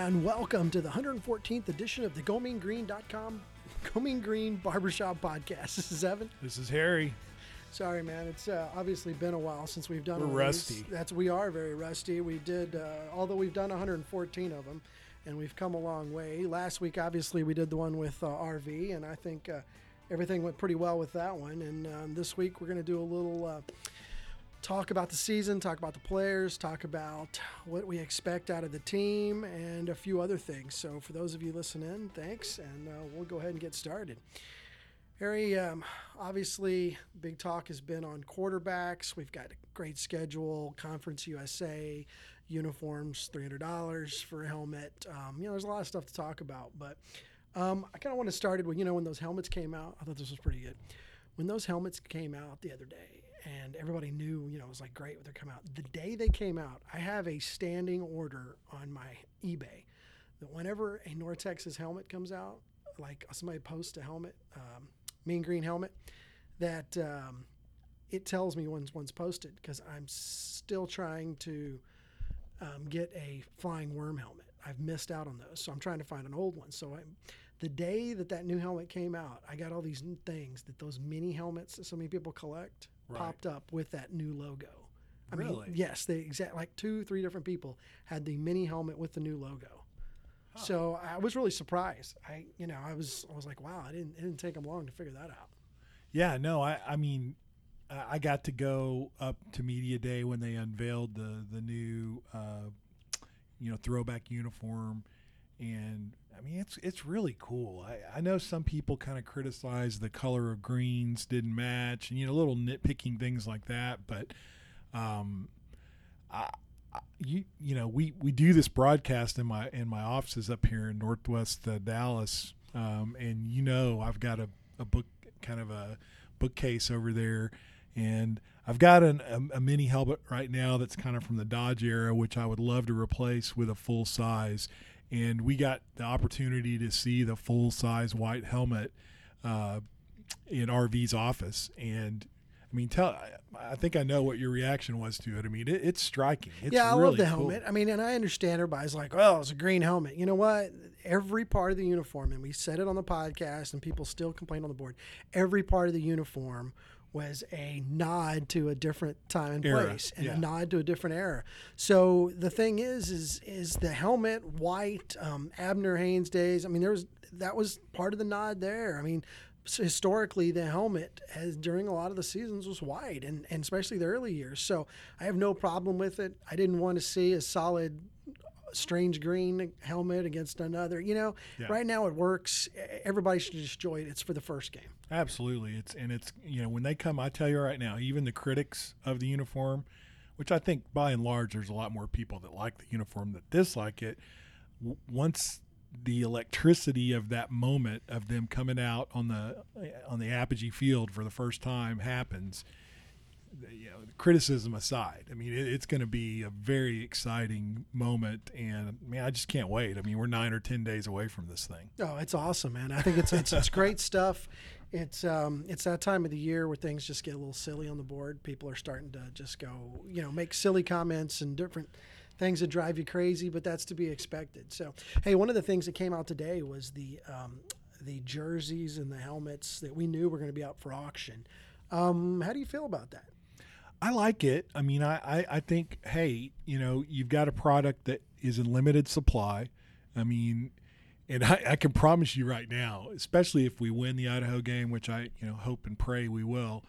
and welcome to the 114th edition of the GoMeanGreen.com Go Mean Green Barbershop Podcast. This is Evan. This is Harry. Sorry, man. It's obviously been a while since we've done. We're rusty. We are very rusty. We did, although we've done 114 of them, and we've come a long way. Last week, obviously, we did the one with RV, and I think everything went pretty well with that one. And this week, we're going to do a little talk about the season, talk about the players, talk about what we expect out of the team, and a few other things. So for those of you listening, thanks, and we'll go ahead and get started. Harry, obviously, big talk has been on quarterbacks. We've got a great schedule, Conference USA, uniforms, $300 for a helmet. There's a lot of stuff to talk about, but I kind of want to start with, when those helmets came out, I thought this was pretty good. When those helmets came out the other day, and everybody knew, it was like great when they come out. The day they came out, I have a standing order on my eBay that whenever a North Texas helmet comes out, like somebody posts a helmet, Mean Green helmet, that it tells me when one's posted, because I'm still trying to get a Flying Worm helmet. I've missed out on those, so I'm trying to find an old one. So the day that new helmet came out, I got all these new things that those mini helmets that so many people collect popped up with that new logo. I mean, yes, they like 2-3 different people had the mini helmet with the new logo. Huh. So I was really surprised. I was like, wow, it didn't take them long to figure that out. Yeah, no, I mean, I got to go up to Media Day when they unveiled the new, throwback uniform, and I mean, it's really cool. I know some people kind of criticize the color of greens didn't match, and little nitpicking things like that. But, we do this broadcast in my offices up here in Northwest Dallas, and I've got a book, kind of a bookcase over there, and I've got a mini helmet right now that's kind of from the Dodge era, which I would love to replace with a full size. And we got the opportunity to see the full-size white helmet in RV's office. And, I mean, I think I know what your reaction was to it. I mean, it's striking. It's I really love the cool. helmet. I mean, and I understand everybody's like, well, it's a green helmet. You know what? Every part of the uniform, and we said it on the podcast, and people still complain on the board, every part of the uniform was a nod to a different time and place, and a nod to a different era. So the thing is the helmet white, Abner Haynes days. I mean, that was part of the nod there. I mean, historically, the helmet during a lot of the seasons was white, and especially the early years. So I have no problem with it. I didn't want to see a solid strange green helmet against another. Right now it works. Everybody should just enjoy it. It's for the first game. Absolutely. It's when they come, I tell you right now, even the critics of the uniform, which I think by and large there's a lot more people that like the uniform that dislike it, once the electricity of that moment of them coming out on the Apogee Field for the first time happens, criticism aside, I mean, it's going to be a very exciting moment, and man, I just can't wait. I mean, we're 9 or 10 days away from this thing. Oh, it's awesome, man. I think it's great stuff. It's that time of the year where things just get a little silly on the board. People are starting to just go, make silly comments and different things that drive you crazy, but that's to be expected. So, hey, one of the things that came out today was the jerseys and the helmets that we knew were going to be out for auction. How do you feel about that? I like it. I mean, I think, hey, you've got a product that is in limited supply. I mean, and I can promise you right now, especially if we win the Idaho game, which I hope and pray we will,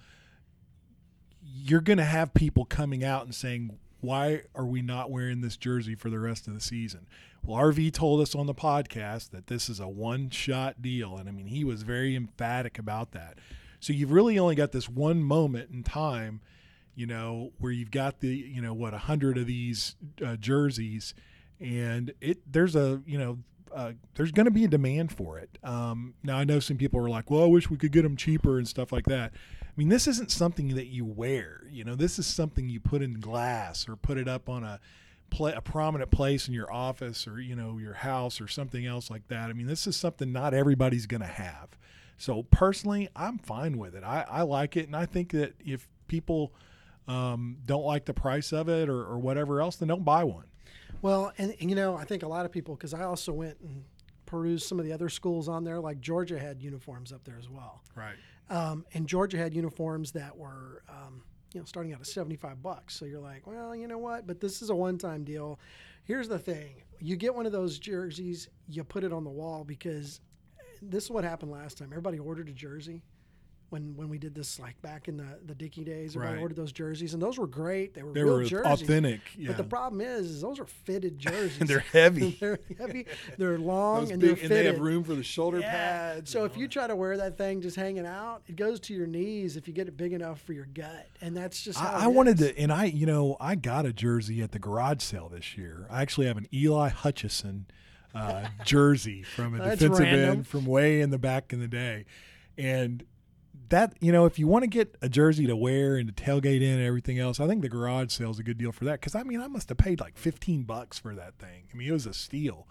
you're going to have people coming out and saying, why are we not wearing this jersey for the rest of the season? Well, RV told us on the podcast that this is a one-shot deal, and I mean, he was very emphatic about that. So you've really only got this one moment in time, where you've got the, 100 of these jerseys, and there's going to be a demand for it. Now, I know some people are like, well, I wish we could get them cheaper and stuff like that. I mean, this isn't something that you wear. This is something you put in glass or put it up on a prominent place in your office or, your house or something else like that. I mean, this is something not everybody's going to have. So personally, I'm fine with it. I like it, and I think that if people don't like the price of it or whatever else, then don't buy one. Well, and I think a lot of people, because I also went and perused some of the other schools on there, like Georgia had uniforms up there as well. Right. And Georgia had uniforms that were, starting out at $75. So you're like, well, you know what? But this is a one-time deal. Here's the thing. You get one of those jerseys, you put it on the wall, because this is what happened last time. Everybody ordered a jersey when we did this, like back in the Dickey days. Everybody ordered those jerseys, and those were great. They were real jerseys. Authentic. Yeah. But the problem is those are fitted jerseys. And they're heavy. They're heavy. They're long, those and big, they're fitted. And they have room for the shoulder pads. So if you try to wear that thing just hanging out, it goes to your knees if you get it big enough for your gut, and that's just how I wanted to, and I got a jersey at the garage sale this year. I actually have an Eli Hutchison jersey from a defensive end from way in the back in the day, and that, if you want to get a jersey to wear and to tailgate in and everything else, I think the garage sale is a good deal for that. Because I must have paid like $15 for that thing. It was a steal.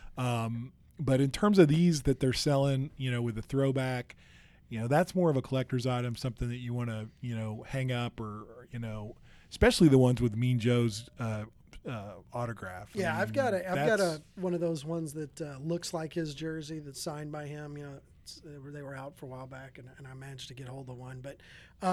But in terms of these that they're selling, with the throwback, that's more of a collector's item, something that you want to, hang up or especially the ones with Mean Joe's autograph. Yeah, I've got a one of those ones that looks like his jersey that's signed by him. They were out for a while back, and I managed to get hold of one. But,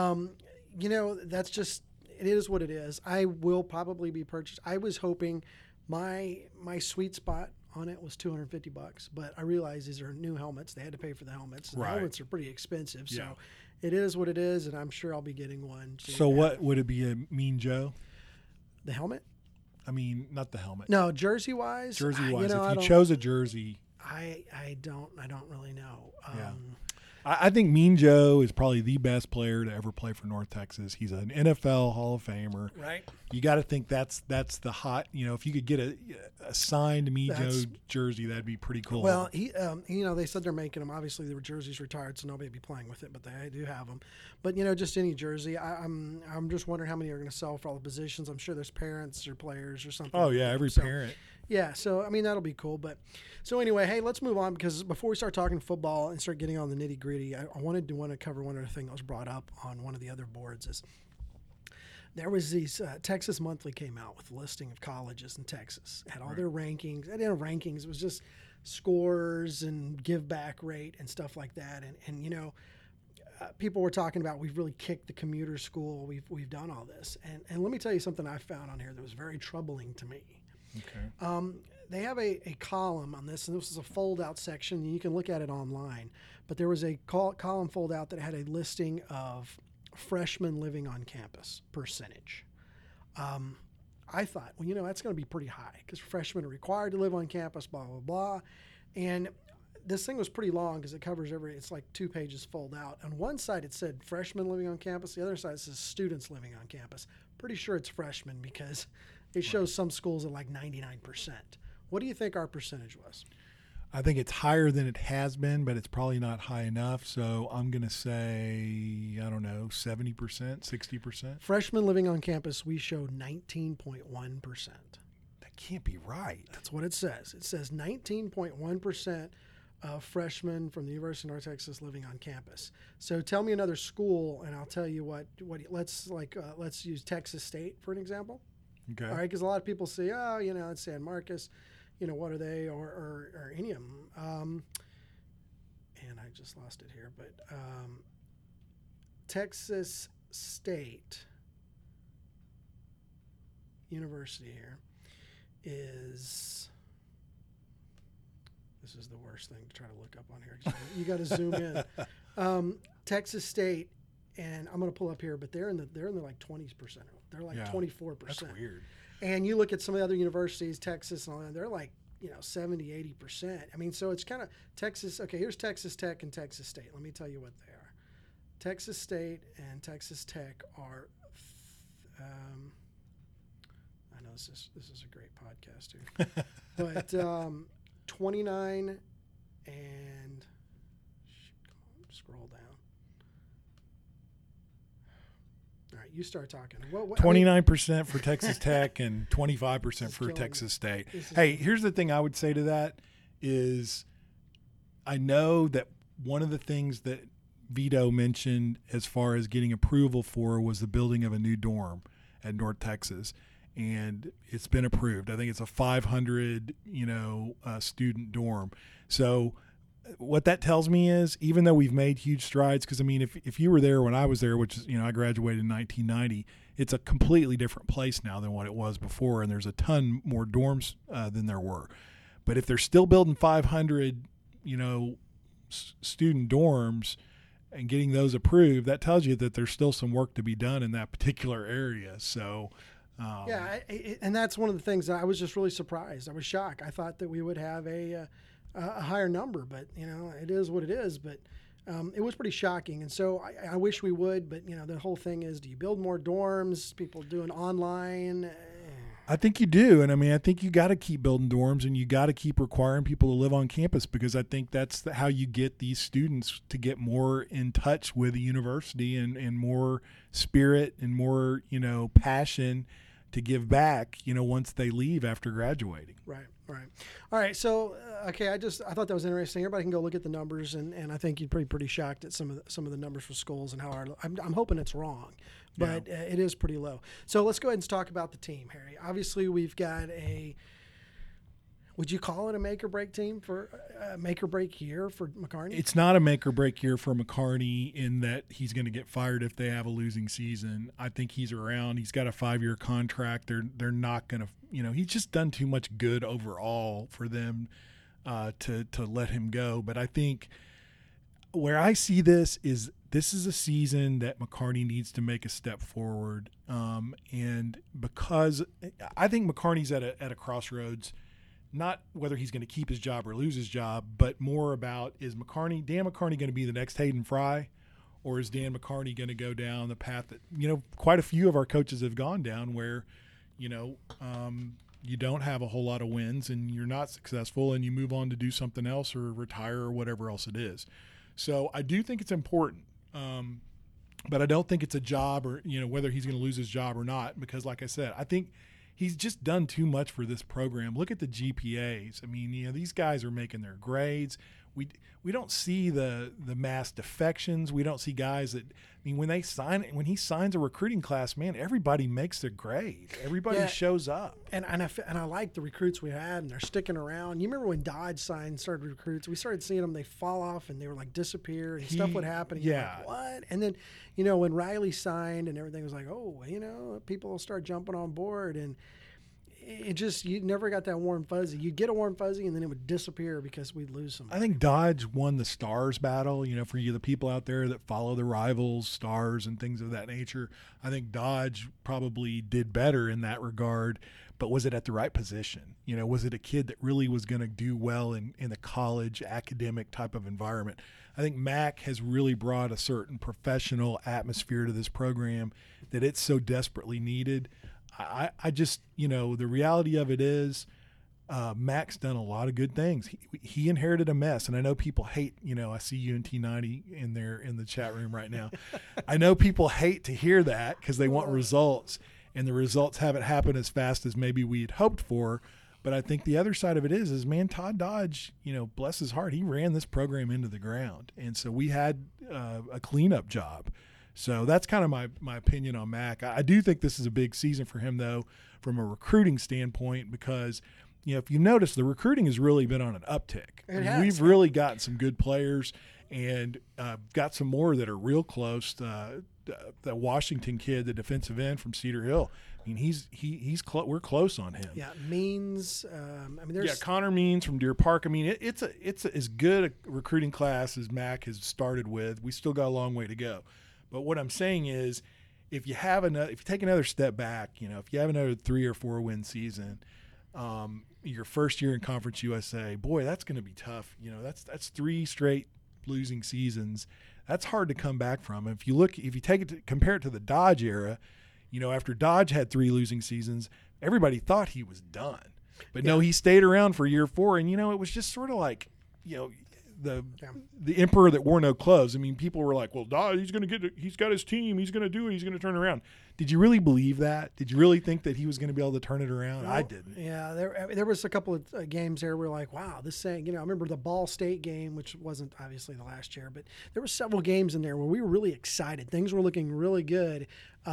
that's just, it is what it is. I will probably be purchased. I was hoping my sweet spot on it was $250, but I realized these are new helmets. They had to pay for the helmets. And the helmets are pretty expensive, so it is what it is, and I'm sure I'll be getting one. So what would it be, a Mean Joe? The helmet? Not the helmet. No, jersey-wise. Jersey-wise, if you chose a jersey. I don't really know. I think Mean Joe is probably the best player to ever play for North Texas. He's an NFL Hall of Famer. Right. You got to think that's the hot. If you could get a signed Mean Joe jersey, that'd be pretty cool. Well, he, they said they're making them. Obviously, their jerseys retired, so nobody will be playing with it. But they do have them. But just any jersey. I'm just wondering how many are going to sell for all the positions. I'm sure there's parents or players or something. Oh yeah, every parent. Yeah, so that'll be cool. But so anyway, hey, let's move on, because before we start talking football and start getting on the nitty gritty, I want to cover one other thing that was brought up on one of the other boards. Is there was these Texas Monthly came out with a listing of colleges in Texas, had all their rankings. They didn't have rankings; it was just scores and give back rate and stuff like that. And people were talking about, we've really kicked the commuter school. We've done all this, and let me tell you something I found on here that was very troubling to me. Okay. They have a column on this, and this is a fold-out section, and you can look at it online. But there was a column fold-out that had a listing of freshmen living on campus percentage. I thought, that's going to be pretty high, because freshmen are required to live on campus, blah, blah, blah. And this thing was pretty long, because it covers it's like 2 pages fold out. On one side, it said freshmen living on campus. The other side says students living on campus. Pretty sure it's freshmen, because it shows some schools at like 99%. What do you think our percentage was? I think it's higher than it has been, but it's probably not high enough. So I'm going to say, 70%, 60%. Freshmen living on campus, we showed 19.1%. That can't be right. That's what it says. It says 19.1% of freshmen from the University of North Texas living on campus. So tell me another school, and I'll tell you what. Let's use Texas State for an example. Okay. All right, because a lot of people say, it's San Marcos. What are they, or any of them? And I just lost it here, but Texas State University here is. This is the worst thing to try to look up on here. You got to zoom in. Texas State, and I'm going to pull up here, but they're in the like 20%. They're like 24%. That's weird. And you look at some of the other universities, Texas and all that, they're like 70, 80%. So it's kind of Texas. Okay, here's Texas Tech and Texas State. Let me tell you what they are. Texas State and Texas Tech are. I know this is a great podcast here, but 29 and scroll down. All right, you start talking. 29% for Texas Tech and 25% for Texas State. Hey, here's the thing I would say to that is, I know that one of the things that Vito mentioned as far as getting approval for was the building of a new dorm at North Texas. and it's been approved. I think it's a 500 student dorm. So what that tells me is, even though we've made huge strides, because I mean, if you were there when I was there, which is, I graduated in 1990, it's a completely different place now than what it was before, and there's a ton more dorms than there were. But if they're still building 500 student dorms and getting those approved, that tells you that there's still some work to be done in that particular area. So and that's one of the things that I was just really surprised. I was shocked. I thought that we would have a higher number, but it is what it is. But it was pretty shocking, and so I wish we would. But the whole thing is, do you build more dorms? People doing online. I think you do, and I mean, I think you got to keep building dorms, and you got to keep requiring people to live on campus, because I think that's how you get these students to get more in touch with the university and more spirit and more passion to give back, once they leave after graduating. Right. All right. So, okay, I thought that was interesting. Everybody can go look at the numbers, and I think you'd be pretty shocked at some of the numbers for schools and how I'm hoping it's wrong, but it is pretty low. So let's go ahead and talk about the team, Harry. Obviously, we've got would you call it a make or break team for make or break year for McCarney? It's not a make or break year for McCarney in that he's going to get fired if they have a losing season. I think he's around. He's got a 5-year contract. They're not going to, he's just done too much good overall for them to let him go. But I think where I see this is a season that McCarney needs to make a step forward. And because I think McCarney's at a crossroads. Not whether he's going to keep his job or lose his job, but more about, is Dan McCarney going to be the next Hayden Fry, or is Dan McCarney going to go down the path that, quite a few of our coaches have gone down, where, you don't have a whole lot of wins and you're not successful and you move on to do something else or retire or whatever else it is. So I do think it's important, but I don't think it's a job or, whether he's going to lose his job or not, because like I said, I think he's just done too much for this program. Look at the GPAs. I mean, these guys are making their grades. We don't see the mass defections. We don't see guys that, when he signs a recruiting class, man, everybody makes their grade. Everybody shows up. And I like the recruits we had, and they're sticking around. You remember when Dodge started recruits? We started seeing them, they fall off and they were like disappear, and stuff would happen. And you're like, what? And then, when Riley signed and everything was like, people will start jumping on board, and it just, you never got that warm fuzzy. You'd get a warm fuzzy and then it would disappear because we'd lose some. I think Dodge won the Stars battle, for you, the people out there that follow the rivals, Stars and things of that nature. I think Dodge probably did better in that regard, but was it at the right position? Was it a kid that really was going to do well in a college academic type of environment? I think Mac has really brought a certain professional atmosphere to this program that it's so desperately needed. I just, the reality of it is Mac's done a lot of good things. He inherited a mess, and I know people hate, I see UNT90 in the chat room right now. I know people hate to hear that because they want results, and the results haven't happened as fast as maybe we had hoped for. But I think the other side of it is man, Todd Dodge, bless his heart, he ran this program into the ground. And so we had a cleanup job. So that's kind of my opinion on Mac. I do think this is a big season for him, though, from a recruiting standpoint, because, if you notice, the recruiting has really been on an uptick. We've really gotten some good players and got some more that are real close. The Washington kid, the defensive end from Cedar Hill, we're close on him. Yeah, Means. There's Connor Means from Deer Park. It's as good a recruiting class as Mac has started with. We still got a long way to go. But what I'm saying is, if you take another step back, if you have another 3 or 4 win season, your first year in Conference USA, boy, that's going to be tough. That's 3 straight losing seasons. That's hard to come back from. If you compare it to the Dodge era, after Dodge had 3 losing seasons, everybody thought he was done. But no, he stayed around for year 4, and it was just sort of like, the emperor that wore no clothes. I mean, people were like, well, he's got his team. He's going to do it. He's going to turn around. Did you really believe that? Did you really think that he was going to be able to turn it around? Well, I didn't. Yeah, there was a couple of games there where like, wow, this thing, I remember the Ball State game, which wasn't obviously the last year, but there were several games in there where we were really excited. Things were looking really good.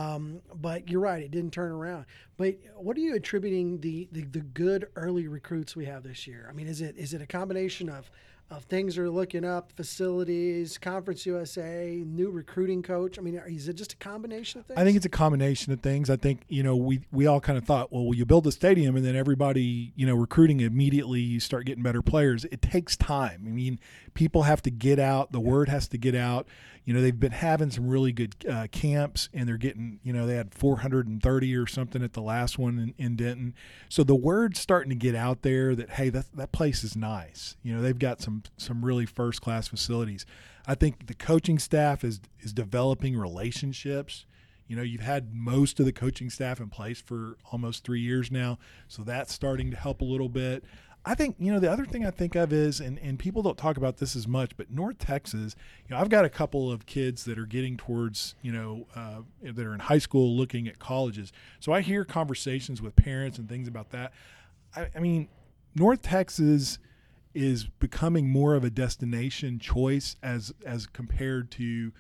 But you're right, it didn't turn around. But what are you attributing the good early recruits we have this year? I mean, is it a combination of things are looking up, facilities, Conference USA, new recruiting coach? I mean, is it just a combination of things? I think it's a combination of things. I think, we all kind of thought, well, you build a stadium and then everybody, recruiting immediately, you start getting better players. It takes time. I mean, people have to get out. The word has to get out. They've been having some really good camps, and they're getting, they had 430 or something at the last one in Denton. So the word's starting to get out there that, hey, that place is nice. They've got some really first-class facilities. I think the coaching staff is developing relationships. You've had most of the coaching staff in place for almost 3 years now, so that's starting to help a little bit. I think, the other thing I think of is, and people don't talk about this as much, but North Texas, I've got a couple of kids that are getting towards, that are in high school looking at colleges. So I hear conversations with parents and things about that. I mean, North Texas is becoming more of a destination choice as compared to,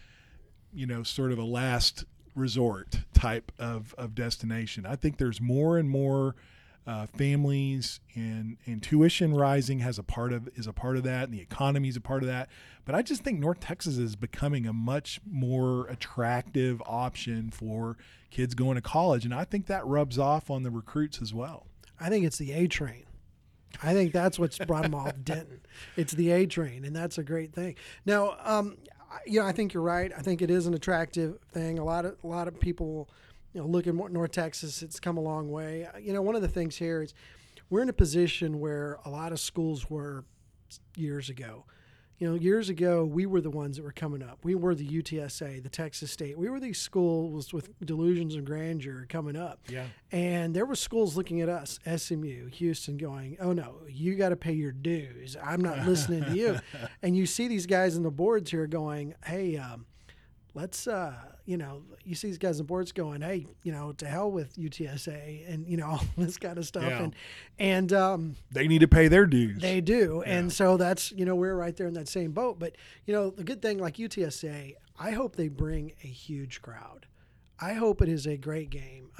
sort of a last resort type of destination. I think there's more and more families, and tuition rising is a part of that, and the economy is a part of that. But I just think North Texas is becoming a much more attractive option for kids going to college, and I think that rubs off on the recruits as well. I think it's the A train. I think that's what's brought them all to Denton. It's the A train, and that's a great thing. Now, I think you're right. I think it is an attractive thing. A lot of people, look at North Texas. It's come a long way. One of the things here is we're in a position where a lot of schools were years ago. Years ago, we were the ones that were coming up. We were the UTSA, the Texas State. We were these schools with delusions and grandeur coming up. Yeah. And there were schools looking at us, SMU, Houston, going, oh, no, you got to pay your dues. I'm not listening to you. And you see these guys on the boards here going, hey, let's, you see these guys on boards going, hey, to hell with UTSA and, all this kind of stuff. Yeah. And they need to pay their dues. They do. Yeah. And so that's, we're right there in that same boat. But, the good thing, like UTSA, I hope they bring a huge crowd. I hope it is a great game.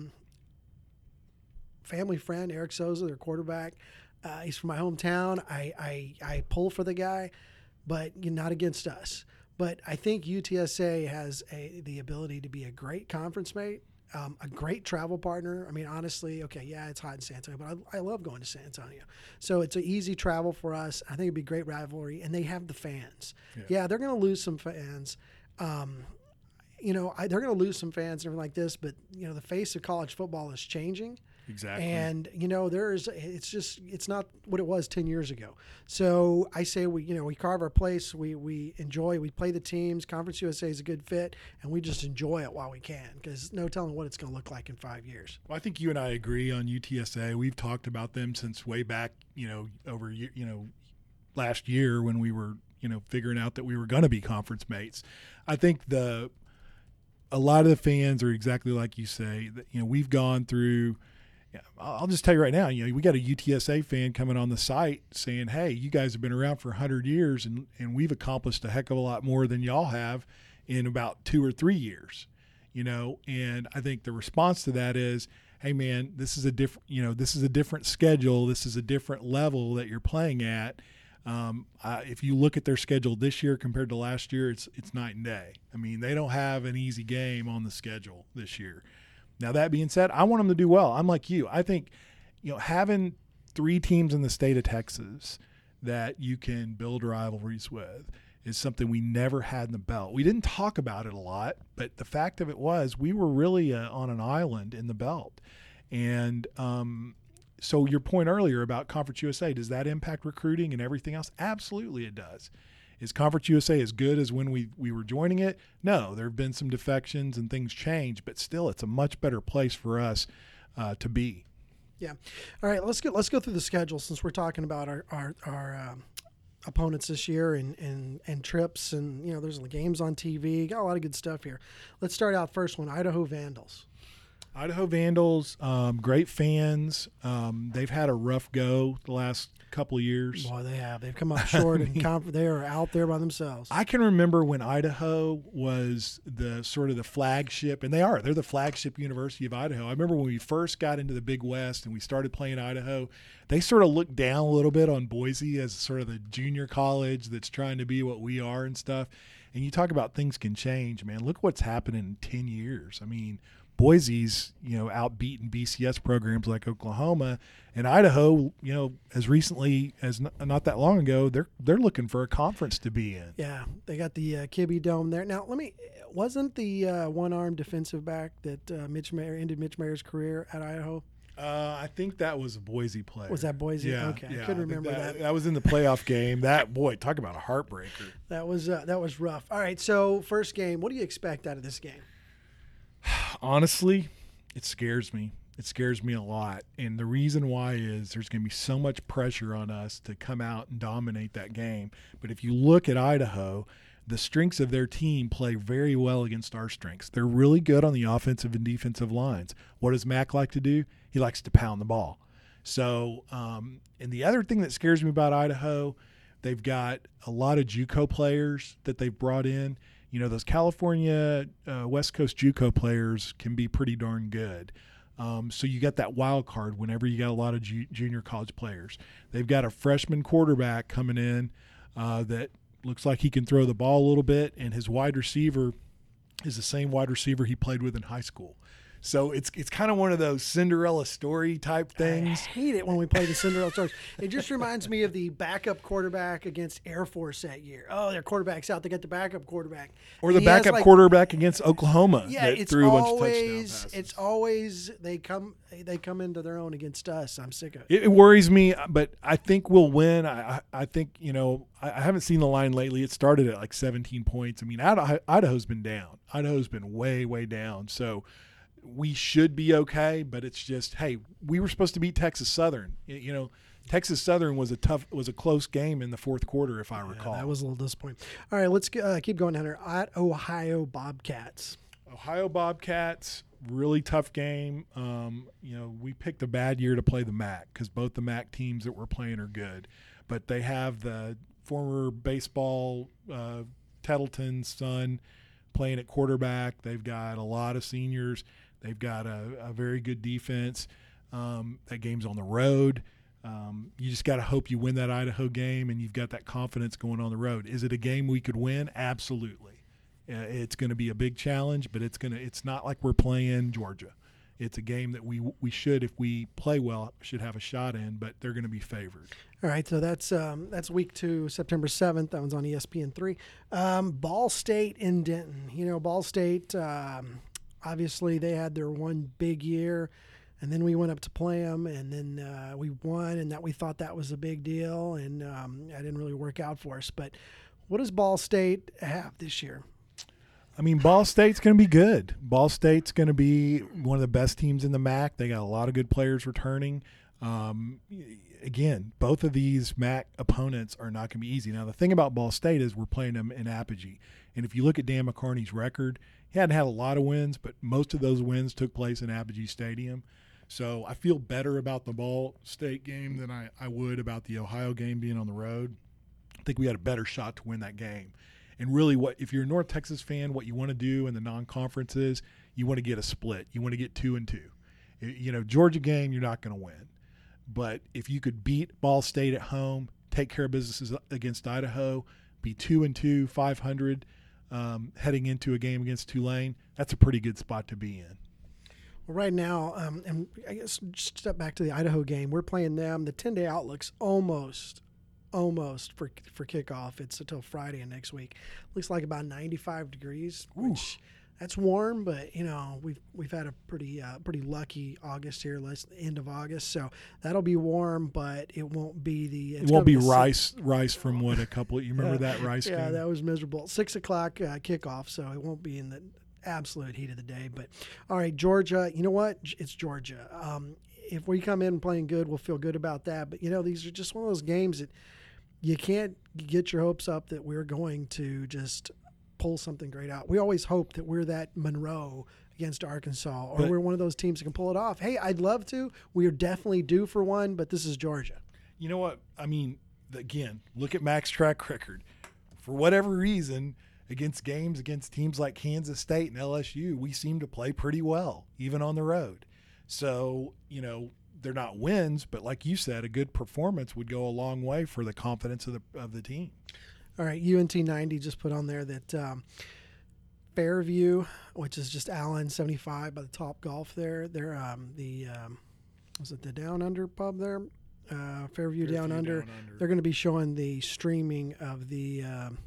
Family friend, Eric Souza, their quarterback. He's from my hometown. I pull for the guy, but not against us. But I think UTSA has the ability to be a great conference mate, a great travel partner. I mean, honestly, okay, yeah, it's hot in San Antonio, but I love going to San Antonio. So it's an easy travel for us. I think it'd be a great rivalry, and they have the fans. Yeah, they're going to lose some fans. They're going to lose some fans and everything like this, but, the face of college football is changing. Exactly. And, it's not what it was 10 years ago. So I say we carve our place, we enjoy, we play the teams. Conference USA is a good fit, and we just enjoy it while we can, because no telling what it's going to look like in 5 years. Well, I think you and I agree on UTSA. We've talked about them since way back, over, last year when we were, figuring out that we were going to be conference mates. I think a lot of the fans are exactly like you say, that, we've gone through. Yeah, I'll just tell you right now, we got a UTSA fan coming on the site saying, hey, you guys have been around for 100 years and we've accomplished a heck of a lot more than y'all have in about 2 or 3 years, and I think the response to that is, hey man, this is a different schedule. This is a different level that you're playing at. If you look at their schedule this year compared to last year, it's night and day. I mean, they don't have an easy game on the schedule this year. Now, that being said, I want them to do well. I'm like you. I think, having 3 teams in the state of Texas that you can build rivalries with is something we never had in the belt. We didn't talk about it a lot, but the fact of it was we were really on an island in the belt. And so your point earlier about Conference USA, does that impact recruiting and everything else? Absolutely it does. Is Conference USA as good as when we were joining it? No, there have been some defections and things change, but still it's a much better place for us to be. Yeah. All right, let's go through the schedule since we're talking about our opponents this year and trips, and there's games on TV. Got a lot of good stuff here. Let's start out first one. Idaho Vandals. Idaho Vandals, great fans. They've had a rough go the last couple of years. Boy, they have. They've come up short, and they are out there by themselves. I can remember when Idaho was the sort of the flagship, and they're the flagship University of Idaho. I remember when we first got into the Big West and we started playing Idaho, they sort of looked down a little bit on Boise as sort of the junior college that's trying to be what we are and stuff. And you talk about things can change, man. Look what's happened in 10 years. I mean, Boise's, outbeaten BCS programs like Oklahoma, and Idaho, as recently as not that long ago, they're looking for a conference to be in. Yeah, they got the Kibbe Dome there. Now, wasn't the one-armed defensive back that ended Mitch Mayer's career at Idaho? I think that was a Boise player. Was that Boise? Yeah, okay. Yeah, I couldn't remember that. That was in the playoff game. That, boy, talk about a heartbreaker. That was rough. All right, so first game, what do you expect out of this game? Honestly, it scares me. It scares me a lot. And the reason why is there's going to be so much pressure on us to come out and dominate that game. But if you look at Idaho, the strengths of their team play very well against our strengths. They're really good on the offensive and defensive lines. What does Mac like to do? He likes to pound the ball. So, and the other thing that scares me about Idaho, they've got a lot of JUCO players that they've brought in. Those California West Coast JUCO players can be pretty darn good. So you got that wild card whenever you got a lot of junior college players. They've got a freshman quarterback coming in that looks like he can throw the ball a little bit, and his wide receiver is the same wide receiver he played with in high school. So it's kind of one of those Cinderella story type things. I hate it when we play the Cinderella stories. It just reminds me of the backup quarterback against Air Force that year. Oh, their quarterback's out. They got the backup quarterback. Or the backup quarterback against Oklahoma. Yeah, that threw a bunch of touchdown passes. It's always they come into their own against us. I'm sick of it. It worries me, but I think we'll win. I think, I haven't seen the line lately. It started at like 17 points. I mean, Idaho's been down. Idaho's been way, way down. So we should be okay, but it's just, hey, we were supposed to beat Texas Southern. Texas Southern was a close game in the fourth quarter, if I recall. That was a little disappointing. All right, let's keep going, Hunter. At Ohio Bobcats. Ohio Bobcats, really tough game. We picked a bad year to play the MAC because both the MAC teams that we're playing are good, but they have the former baseball Tettleton's son playing at quarterback. They've got a lot of seniors. They've got a very good defense. That game's on the road. You just got to hope you win that Idaho game, and you've got that confidence going on the road. Is it a game we could win? Absolutely. It's going to be a big challenge, but it's not like we're playing Georgia. It's a game that we should, if we play well, should have a shot in, but they're going to be favored. All right, so that's week 2, September 7th. That one's on ESPN3. Ball State in Denton. Ball State, obviously they had their one big year, and then we went up to play them, and then we won, and we thought that was a big deal, and that didn't really work out for us. But what does Ball State have this year? I mean, Ball State's going to be good. Ball State's going to be one of the best teams in the MAC. They got a lot of good players returning. Again, both of these MAC opponents are not going to be easy. Now, the thing about Ball State is we're playing them in Apogee. And if you look at Dan McCarney's record, he hadn't had a lot of wins, but most of those wins took place in Apogee Stadium. So I feel better about the Ball State game than I would about the Ohio game being on the road. I think we had a better shot to win that game. And really, if you're a North Texas fan, what you want to do in the non-conference is you want to get a split. You want to get 2-2. Georgia game, you're not going to win. But if you could beat Ball State at home, take care of business against Idaho, be 2-2, 500, heading into a game against Tulane, that's a pretty good spot to be in. Well, right now, and I guess just step back to the Idaho game. We're playing them. The 10-day outlook's almost for kickoff. It's until Friday of next week. Looks like about 95 degrees, which that's warm, but we've had a pretty lucky August here, end of August, so that'll be warm, but it won't be it won't be rice from what a couple. You remember that rice game? Yeah, that was miserable. 6 o'clock kickoff, so it won't be in the absolute heat of the day. But all right, Georgia. You know what? It's Georgia. If we come in playing good, we'll feel good about that. But these are just one of those games that you can't get your hopes up that we're going to just pull something great out. We always hope that we're that Monroe against Arkansas, or we're one of those teams that can pull it off. Hey, I'd love to. We are definitely due for one, but this is Georgia. You know what? I mean, again, look at Mac's track record. For whatever reason, against teams like Kansas State and LSU, we seem to play pretty well, even on the road. So, they're not wins, but like you said, a good performance would go a long way for the confidence of the team. All right, UNT 90 just put on there that Fairview, which is just Allen 75 by the Top Golf there. They're was it the Down Under pub there? Fairview Down Under. They're going to be showing the streaming of the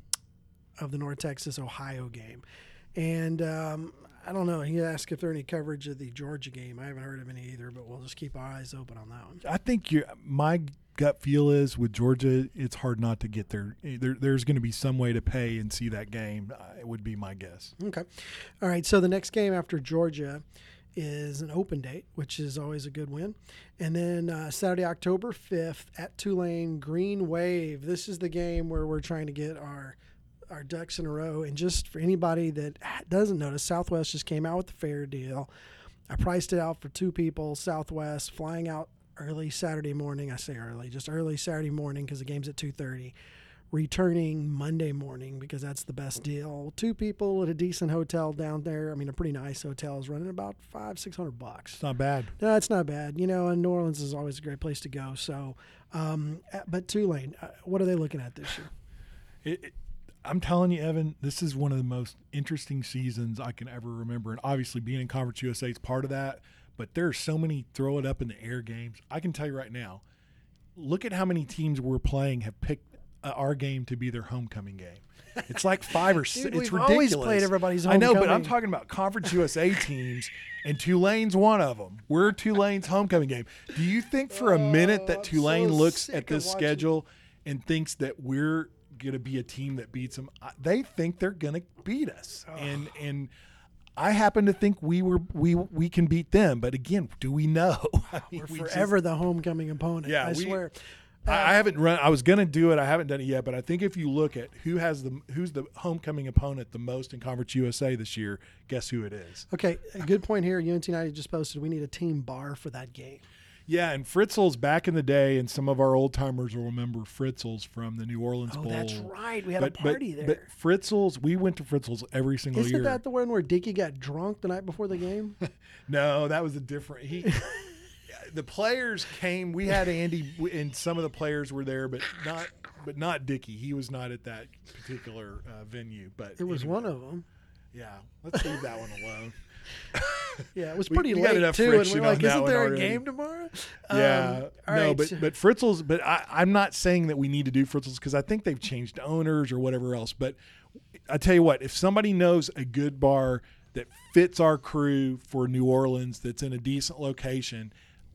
North Texas Ohio game, and I don't know. He asked if there any coverage of the Georgia game. I haven't heard of any either, but we'll just keep our eyes open on that one. I think my gut feel is with Georgia, it's hard not to get there. There's going to be some way to pay and see that game. It would be my guess. Okay. All right. So the next game after Georgia is an open date, which is always a good win. And then Saturday, October 5th at Tulane, Green Wave. This is the game where we're trying to get our ducks in a row. And just for anybody that doesn't notice, Southwest just came out with the fair deal. I priced it out for two people. Southwest flying out early Saturday morning. I say early, just early Saturday morning because the game's at 2:30. Returning Monday morning because that's the best deal. Two people at a decent hotel down there. I mean, a pretty nice hotel is running about $500-$600. It's not bad. No, it's not bad. And New Orleans is always a great place to go. So, but Tulane, what are they looking at this year? I'm telling you, Evan, this is one of the most interesting seasons I can ever remember. And obviously being in Conference USA is part of that. But there are so many throw it up in the air games. I can tell you right now, look at how many teams we're playing have picked our game to be their homecoming game. It's like 5 or 6. Dude, it's we've ridiculous. always played everybody's homecoming. I know, but I'm talking about Conference USA teams, and Tulane's one of them. We're Tulane's homecoming game. Do you think for a minute that Tulane looks at this schedule and thinks that we're going to be a team that beats them? They think they're going to beat us, and I happen to think we can beat them, but again, do we know? I mean, we're forever the homecoming opponent. Yeah, I swear. I haven't run. I was going to do it. I haven't done it yet, but I think if you look at who's the homecoming opponent the most in Conference USA this year, guess who it is? Okay, a good point here. UNT United just posted we need a team bar for that game. Yeah, and Fritzl's back in the day, and some of our old timers will remember Fritzl's from the New Orleans Bowl. Oh, that's right. We had a party there. But Fritzl's, we went to Fritzl's every single year. Isn't that the one where Dickey got drunk the night before the game? No, that was a different. The players came. We had Andy, and some of the players were there, but not Dickey. He was not at that particular venue. But it was one of them. Yeah, let's leave that one alone. Yeah, it was pretty late got enough too, and we're like, isn't there already. A game tomorrow? Yeah, right. but Fritzl's. But I'm not saying that we need to do Fritzl's because I think they've changed owners or whatever else. But I tell you what, if somebody knows a good bar that fits our crew for New Orleans, that's in a decent location,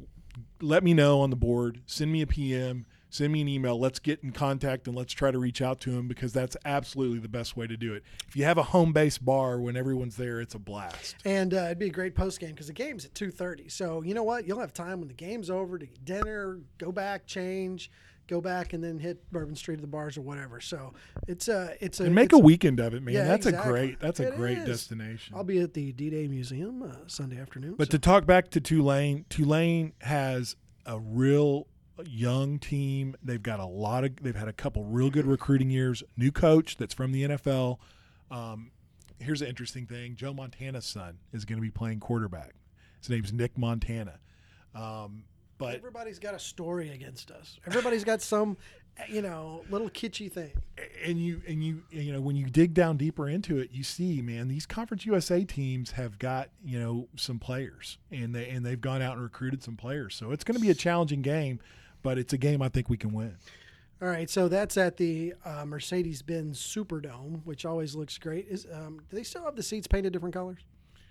let me know on the board. Send me a PM. Send me an email. Let's get in contact and let's try to reach out to them because that's absolutely the best way to do it. If you have a home-based bar when everyone's there, it's a blast. And it'd be a great post-game because the game's at 2:30. So you know what? You'll have time when the game's over to get dinner, go back, change, go back, and then hit Bourbon Street at the bars or whatever. So it's a and make a weekend of it, man. Yeah, that's exactly. a great destination. I'll be at the D-Day Museum Sunday afternoon. But to talk back to Tulane has a real young team. They've had a couple real good recruiting years. New coach that's from the NFL. Here's an interesting thing. Joe Montana's son is going to be playing quarterback. His name's Nick Montana. But everybody's got a story against us. Everybody's got some, little kitschy thing. And you when you dig down deeper into it, you see, man, these Conference USA teams have got, some players and they've gone out and recruited some players. So it's going to be a challenging game, but it's a game I think we can win. All right, so that's at the Mercedes-Benz Superdome, which always looks great. Do they still have the seats painted different colors?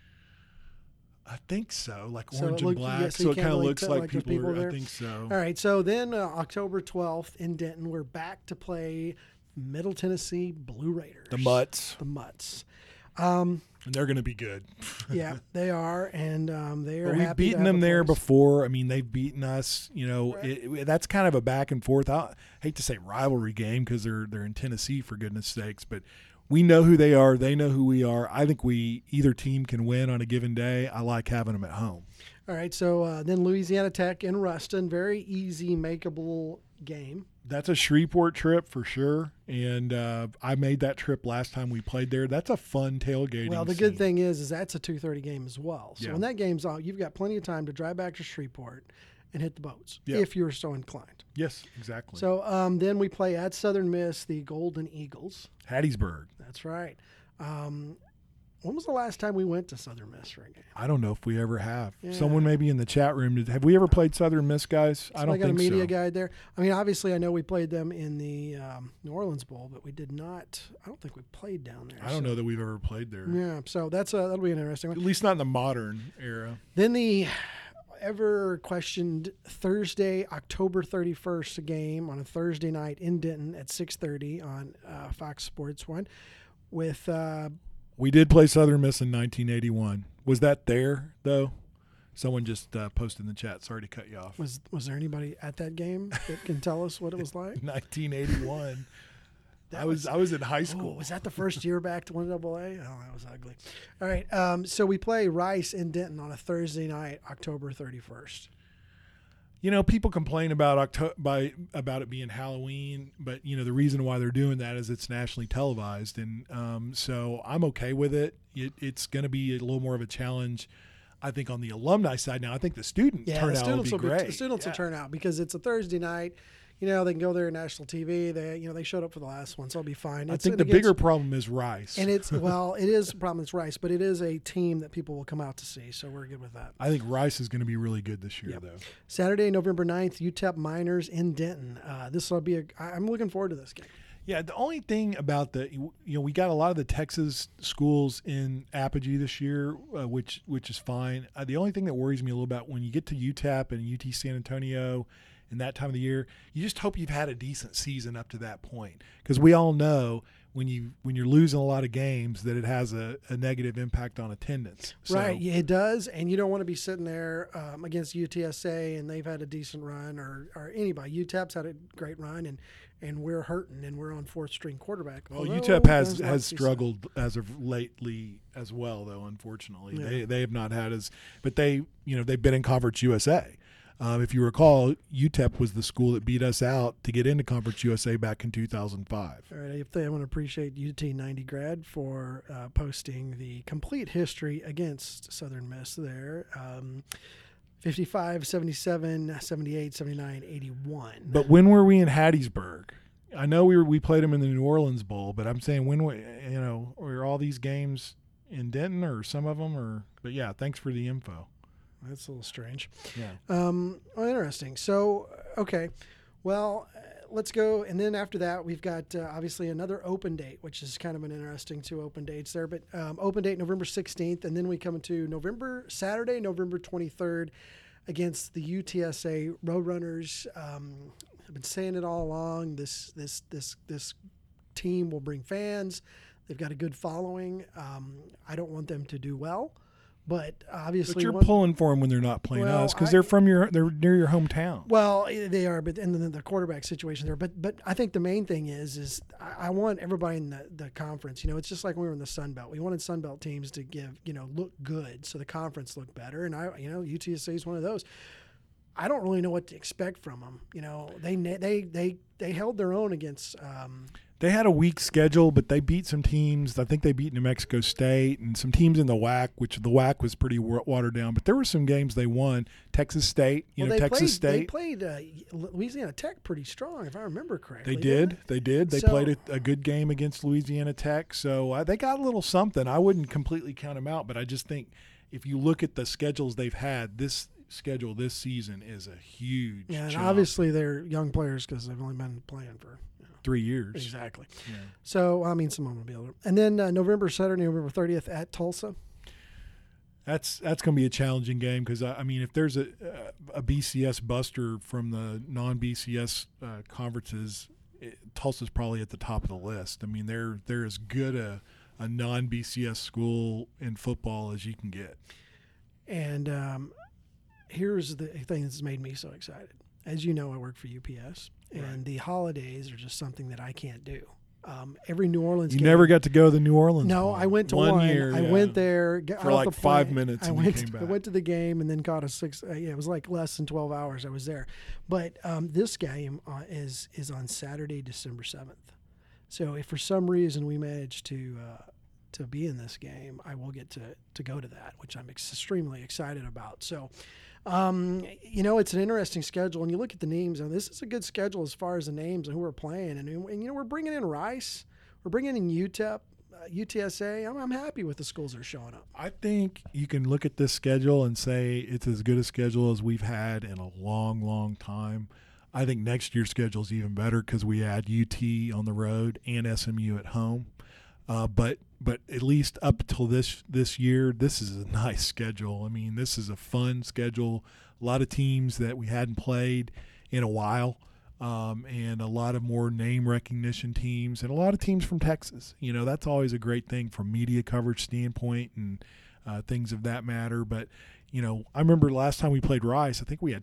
I think so, like orange and black. Yeah, so it kind of looks like people are there. I think so. All right, so then October 12th in Denton, we're back to play Middle Tennessee Blue Raiders. The Mutts. And they're going to be good. Yeah, they are, and they are. But we've beaten them there before. I mean, they've beaten us. You know, right. That's kind of a back and forth. I hate to say rivalry game because they're in Tennessee, for goodness sakes, but we know who they are. They know who we are. I think either team can win on a given day. I like having them at home. All right, so then Louisiana Tech in Ruston, very easy, makeable game. That's a Shreveport trip for sure, and I made that trip last time we played there. That's a fun tailgating. Well, the good thing is that's a 2:30 game as well. So when that game's on, you've got plenty of time to drive back to Shreveport and hit the boats if you're so inclined. Yes, exactly. So then we play at Southern Miss, the Golden Eagles. Hattiesburg. That's right. When was the last time we went to Southern Miss for a game? I don't know if we ever have. Yeah. Someone maybe in the chat room. Have we ever played Southern Miss, guys? I don't think so. I got a media guide there. I mean, obviously, I know we played them in the New Orleans Bowl, but we did not. I don't think we played down there. I don't know that we've ever played there. Yeah, so that'll be an interesting one. At least not in the modern era. Then the ever-questioned Thursday, October 31st game on a Thursday night in Denton at 6:30 on Fox Sports 1 with we did play Southern Miss in 1981. Was that there, though? Someone just posted in the chat. Sorry to cut you off. Was there anybody at that game that can tell us what it was like? 1981. I was in high school. Was that the first year back to 1AA? Oh, that was ugly. All right, so we play Rice in Denton on a Thursday night, October 31st. You know, people complain about it being Halloween, but you know the reason why they're doing that is it's nationally televised, and so I'm okay with it. It's going to be a little more of a challenge, I think, on the alumni side. Now, I think the student turnout will be great. The students will turn out because it's a Thursday night. You know, they can go there on national TV. They showed up for the last one, so it'll be fine. I think the bigger problem is Rice. And it is a problem. It's Rice, but it is a team that people will come out to see, so we're good with that. I think Rice is going to be really good this year, though. Saturday, November 9th, UTEP Miners in Denton. This will be I'm looking forward to this game. Yeah, the only thing about we got a lot of the Texas schools in Apogee this year, which is fine. The only thing that worries me a little about when you get to UTEP and UT San Antonio in that time of the year, you just hope you've had a decent season up to that point, because we all know when you're losing a lot of games that it has a negative impact on attendance. So, right, it does, and you don't want to be sitting there against UTSA and they've had a decent run, or anybody. UTEP's had a great run, and we're hurting, and we're on fourth string quarterback. Well, UTEP has struggled as of lately as well, though. Unfortunately, they have not had but they've been in Conference USA. If you recall, UTEP was the school that beat us out to get into Conference USA back in 2005. All right, I want to appreciate UT 90 grad for posting the complete history against Southern Miss there. 55, 77, 78, 79, 81. But when were we in Hattiesburg? I know we played them in the New Orleans Bowl, but I'm saying were all these games in Denton or some of them? But yeah, thanks for the info. That's a little strange. Yeah. Well, interesting. So, okay. Well, let's go. And then after that, we've got obviously another open date, which is kind of an interesting two open dates there. But open date November 16th, and then we come into Saturday, November 23rd, against the UTSA Roadrunners. I've been saying it all along. This team will bring fans. They've got a good following. I don't want them to do well. But obviously, but you're pulling for them when they're not playing us because they're near your hometown. Well, they are, but and then the quarterback situation there. But I think the main thing is I want everybody in the conference. You know, it's just like when we were in the Sun Belt. We wanted Sun Belt teams to look good, so the conference looked better. And UTSA is one of those. I don't really know what to expect from them. You know, they held their own against. They had a weak schedule, but they beat some teams. I think they beat New Mexico State and some teams in the WAC, which the WAC was pretty watered down. But there were some games they won. Texas State, Texas State. They played Louisiana Tech pretty strong, if I remember correctly. They did. They played a good game against Louisiana Tech. So they got a little something. I wouldn't completely count them out, but I just think if you look at the schedules they've had, this schedule this season is a huge and jump. Obviously they're young players because they've only been playing for 3 years. Exactly. Yeah. So, someone will be able to. And then Saturday, November 30th at Tulsa. That's going to be a challenging game because, if there's a BCS buster from the non-BCS conferences, Tulsa's probably at the top of the list. I mean, they're as good a a non-BCS school in football as you can get. And here's the thing that's made me so excited. As you know, I work for UPS, and the holidays are just something that I can't do. Every New Orleans game. You never got to go to the New Orleans No, one. I went to one. year. I went there for like 5 minutes and you came back. I went to the game and then caught a 6. It was like less than 12 hours I was there. But this game is on Saturday, December 7th. So if for some reason we manage to be in this game, I will get to go to that, which I'm extremely excited about. So, it's an interesting schedule. And you look at the names, and this is a good schedule as far as the names and who we're playing. And we're bringing in Rice. We're bringing in UTEP, UTSA. I'm happy with the schools that are showing up. I think you can look at this schedule and say it's as good a schedule as we've had in a long, long time. I think next year's schedule is even better because we add UT on the road and SMU at home. But at least up until this year, this is a nice schedule. I mean, this is a fun schedule. A lot of teams that we hadn't played in a while, and a lot of more name recognition teams, and a lot of teams from Texas. That's always a great thing from media coverage standpoint and things of that matter. But I remember last time we played Rice, I think we had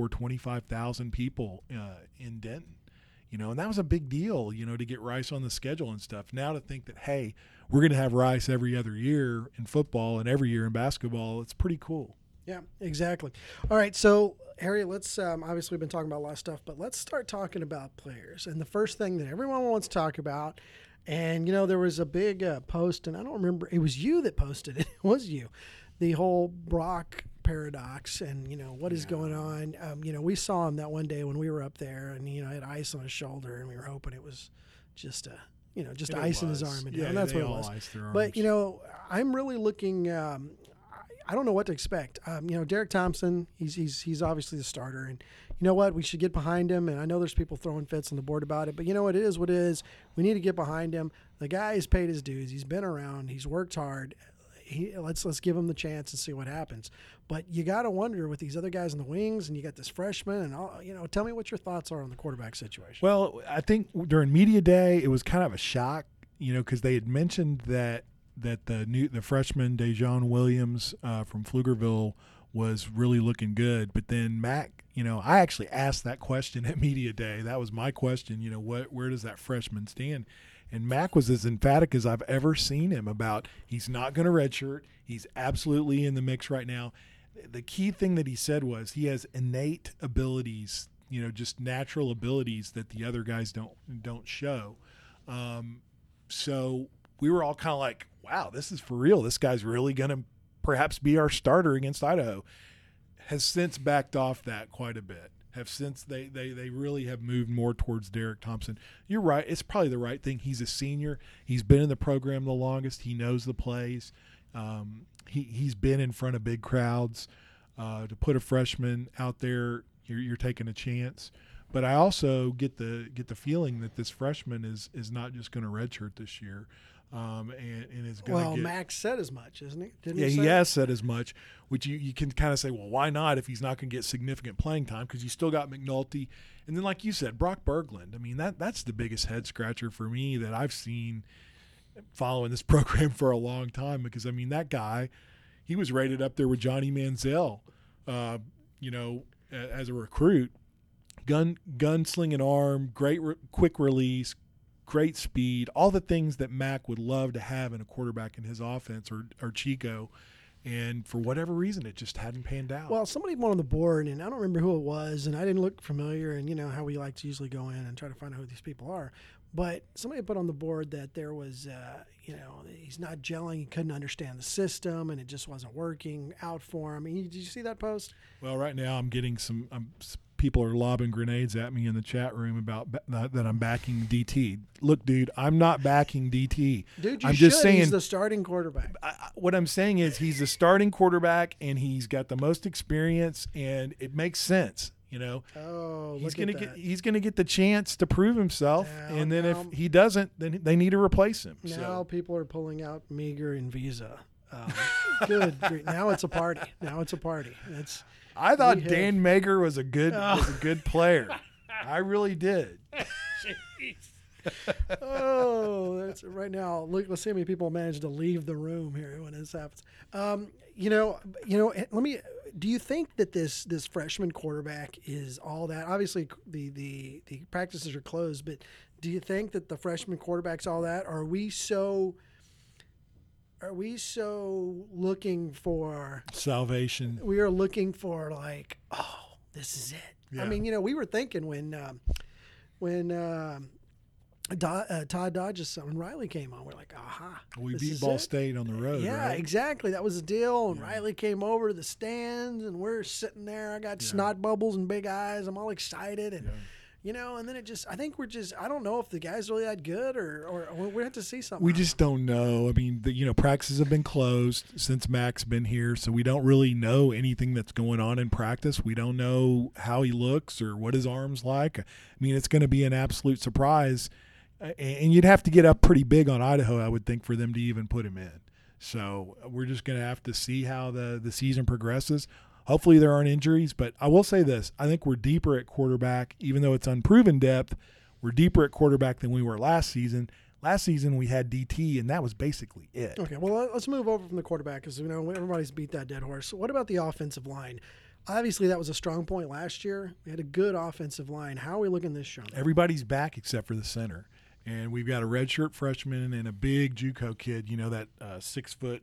25,000 people in Denton. And that was a big deal, to get Rice on the schedule and stuff. Now to think that, hey, we're going to have Rice every other year in football and every year in basketball, it's pretty cool. Yeah, exactly. All right, so, Harry, let's obviously we've been talking about a lot of stuff, but let's start talking about players. And the first thing that everyone wants to talk about, and, there was a big post, and I don't remember, it was you that posted it. It was you. The whole Brock paradox and what is going on. We saw him that one day when we were up there, and had ice on his shoulder, and we were hoping it was just ice in his arm, and that's what it was. But I'm really looking. I don't know what to expect. Derek Thompson, he's obviously the starter, and you know what, we should get behind him. And I know there's people throwing fits on the board about it, but it is what it is. We need to get behind him. The guy has paid his dues. He's been around. He's worked hard. Let's give him the chance and see what happens. But you got to wonder with these other guys in the wings, and you got this freshman, and all, tell me what your thoughts are on the quarterback situation. Well, I think during media day it was kind of a shock, because they had mentioned that the freshman Dejon Williams from Pflugerville was really looking good, but then Mac, I actually asked that question at media day. That was my question. Where does that freshman stand? And Mac was as emphatic as I've ever seen him about he's not going to redshirt. He's absolutely in the mix right now. The key thing that he said was he has innate abilities, just natural abilities that the other guys don't show. So we were all kind of like, wow, this is for real. This guy's really going to perhaps be our starter against Idaho. Has since backed off that quite a bit. They really have moved more towards Derek Thompson. You're right. It's probably the right thing. He's a senior. He's been in the program the longest. He knows the plays. He's been in front of big crowds. To put a freshman out there, you're taking a chance. But I also get the feeling that this freshman is not just going to redshirt this year. And is going to Well, Max said as much, isn't he? Didn't yeah, he he has said as much, which you can kind of say, well, why not if he's not going to get significant playing time? Because you still got McNulty. And then, like you said, Brock Berglund. I mean, that's the biggest head-scratcher for me that I've seen following this program for a long time. Because, I mean, that guy, he was rated up there with Johnny Manziel, as a recruit. Gunslinging arm, great quick release, great speed, all the things that Mac would love to have in a quarterback in his offense or Chico. And for whatever reason, it just hadn't panned out. Well, somebody went on the board, and I don't remember who it was, and I didn't look familiar, and how we like to usually go in and try to find out who these people are. But somebody put on the board that there was, he's not gelling, he couldn't understand the system, and it just wasn't working out for him. Did you see that post? Well, right now I'm getting people are lobbing grenades at me in the chat room about that I'm backing DT. Look, dude, I'm not backing DT. Dude, you I'm should. Just saying, he's the starting quarterback. What I'm saying is he's the starting quarterback, and he's got the most experience, and it makes sense. Oh, he's gonna get the chance to prove himself, and then now, if he doesn't, then they need to replace him. Now people are pulling out Meager and Visa. Good. Now it's a party. I thought Dan Mager was a good player. I really did. Oh, that's right now. Look, let's see how many people manage to leave the room here when this happens. Let me. Do you think that this freshman quarterback is all that? Obviously, the practices are closed, but do you think that the freshman quarterback's all that? Are we so looking for salvation? We are looking for like, oh, this is it. Yeah. I mean, we were thinking when Todd Dodge's son, when Riley came on, we're like, aha. We beat Ball State on the road. Yeah, right? exactly. That was the deal. And Riley came over to the stands, and we're sitting there. I got snot bubbles and big eyes. I'm all excited. And, and then I think I don't know if the guy's really that good or we have to see something. We just don't know. I mean, practices have been closed since Mac's been here, so we don't really know anything that's going on in practice. We don't know how he looks or what his arm's like. I mean, it's going to be an absolute surprise. And you'd have to get up pretty big on Idaho, I would think, for them to even put him in. So we're just going to have to see how the season progresses. Hopefully there aren't injuries, but I will say this. I think we're deeper at quarterback, even though it's unproven depth. We're deeper at quarterback than we were last season. Last season we had DT, and that was basically it. Okay, well, let's move over from the quarterback because, everybody's beat that dead horse. So what about the offensive line? Obviously, that was a strong point last year. We had a good offensive line. How are we looking this show? Everybody's back except for the center. And we've got a redshirt freshman and a big JUCO kid, that 6'3",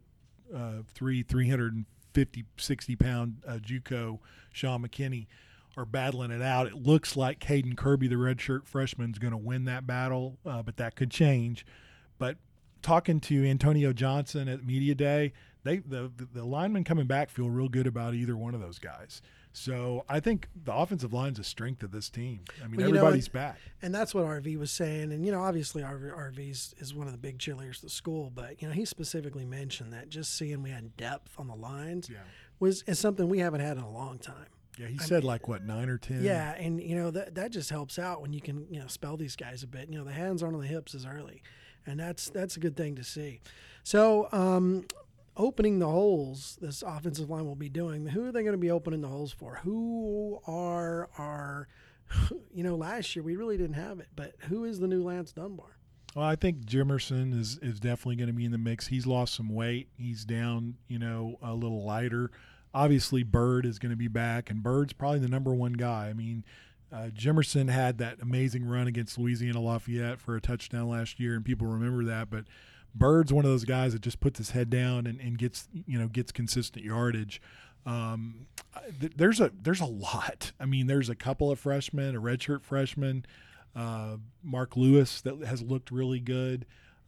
350, 60-pound JUCO, Sean McKinney, are battling it out. It looks like Caden Kirby, the redshirt freshman, is going to win that battle, but that could change. But talking to Antonio Johnson at Media Day, the linemen coming back feel real good about either one of those guys. So I think the offensive line's a strength of this team. I mean, everybody's back. And that's what RV was saying. And, obviously RV is one of the big cheerleaders of the school. But, he specifically mentioned that just seeing we had depth on the lines is something we haven't had in a long time. Yeah, he said 9 or 10. Yeah, and, that just helps out when you can, spell these guys a bit. The hands aren't on the hips as early. And that's a good thing to see. So, opening the holes, this offensive line will be doing. Who are they going to be opening the holes for? Who are our, last year we really didn't have it, but who is the new Lance Dunbar? Well, I think Jimerson is definitely going to be in the mix. He's lost some weight. He's down, a little lighter. Obviously, Bird is going to be back, and Bird's probably the number one guy. I mean, Jimerson had that amazing run against Louisiana Lafayette for a touchdown last year, and people remember that, but Bird's one of those guys that just puts his head down and gets consistent yardage. There's a lot. I mean, there's a couple of freshmen, a redshirt freshman, Mark Lewis that has looked really good.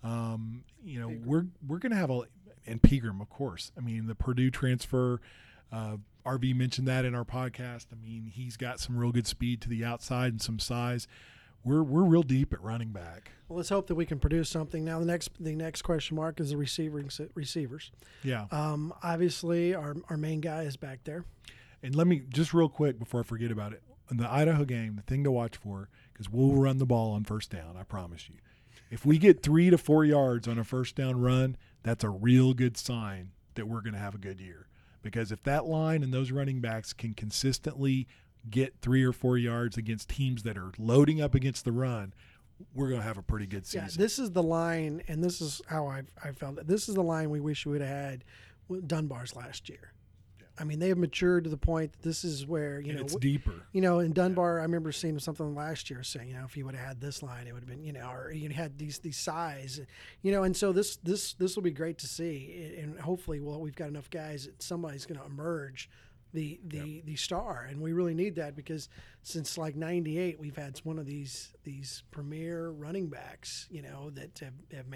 We're going to have and Pegram, of course. I mean, the Purdue transfer. RV mentioned that in our podcast. I mean, he's got some real good speed to the outside and some size. We're real deep at running back. Well, let's hope that we can produce something. Now, the next question mark is the receivers. Yeah. Obviously, our main guy is back there. And let me just real quick before I forget about it. In the Idaho game, the thing to watch for, because we'll run the ball on first down, I promise you. If we get 3 to 4 yards on a first down run, that's a real good sign that we're going to have a good year. Because if that line and those running backs can consistently get 3 or 4 yards against teams that are loading up against the run, we're going to have a pretty good season. Yeah, this is the line, and this is how I felt it. This is the line we wish we would have had with Dunbar's last year. Yeah. I mean, they have matured to the point that this is where, it's deeper. In Dunbar, I remember seeing something last year saying, if you would have had this line, it would have been, or you had these size, and so this will be great to see. And hopefully, we've got enough guys that somebody's going to emerge the star, and we really need that because since 98 we've had one of these premier running backs that have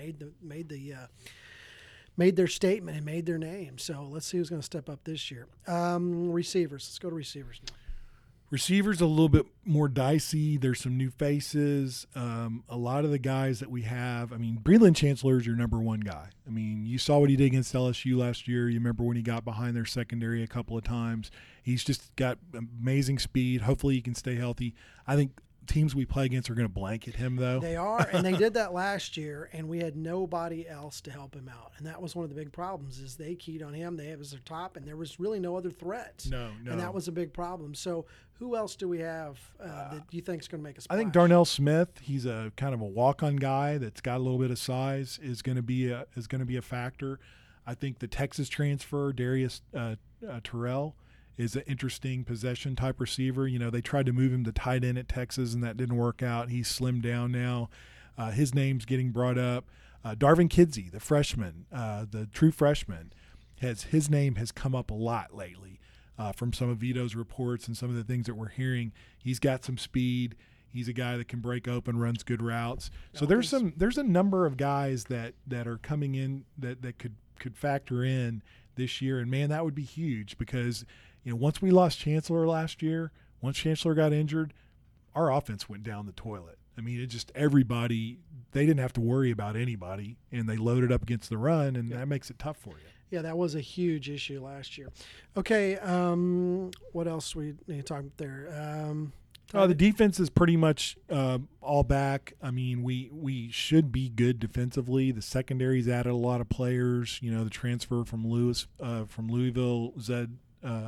made their statement and made their name. So let's see who's going to step up this year. Receivers, let's go to receivers now. Receivers a little bit more dicey. There's some new faces. A lot of the guys that we have, Breland Chancellor is your number one guy. I mean, you saw what he did against LSU last year. You remember when he got behind their secondary a couple of times. He's just got amazing speed. Hopefully he can stay healthy. I think teams we play against are going to blanket him, though. They are, and they did that last year, and we had nobody else to help him out. And that was one of the big problems is they keyed on him. They was their top, and there was really no other threats. No. And that was a big problem. So who else do we have that you think is going to make a splash? I think Darnell Smith, he's a kind of a walk-on guy that's got a little bit of size, is going to be a factor. I think the Texas transfer, Darius Terrell, is an interesting possession type receiver. You know, they tried to move him to tight end at Texas, and that didn't work out. He's slimmed down now. His name's getting brought up. Darvin Kidsey, the freshman, the true freshman, his name has come up a lot lately from some of Vito's reports and some of the things that we're hearing. He's got some speed. He's a guy that can break open, runs good routes. So there's a number of guys that are coming in that could factor in this year, and man, that would be huge because once we lost Chancellor last year, once Chancellor got injured, our offense went down the toilet. I mean, it just everybody, they didn't have to worry about anybody, and they loaded up against the run, and that makes it tough for you. Yeah, that was a huge issue last year. Okay, what else we need to talk about there? The defense is pretty much all back. I mean, we should be good defensively. The secondary's added a lot of players. The transfer from Louisville, Zed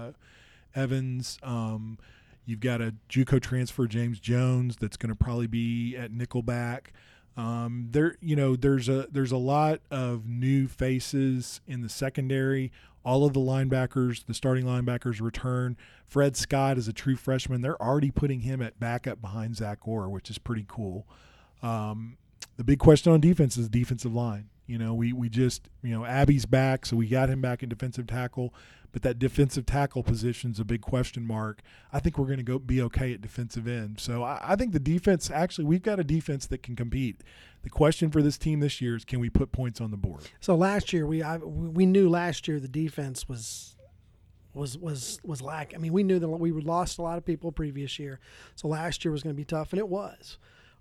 Evans. You've got a JUCO transfer, James Jones, that's going to probably be at nickelback. There's a lot of new faces in the secondary. All of the linebackers, the starting linebackers return. Fred Scott is a true freshman. They're already putting him at backup behind Zach Orr, which is pretty cool. The big question on defense is defensive line. We just, Abby's back, so we got him back in defensive tackle, but that defensive tackle position's a big question mark. I think we're going to be okay at defensive end. So I think the defense, actually, we've got a defense that can compete. The question for this team this year is, can we put points on the board? So last year, we knew last year the defense was lacking. I mean, we knew that we lost a lot of people previous year, so last year was going to be tough, and it was.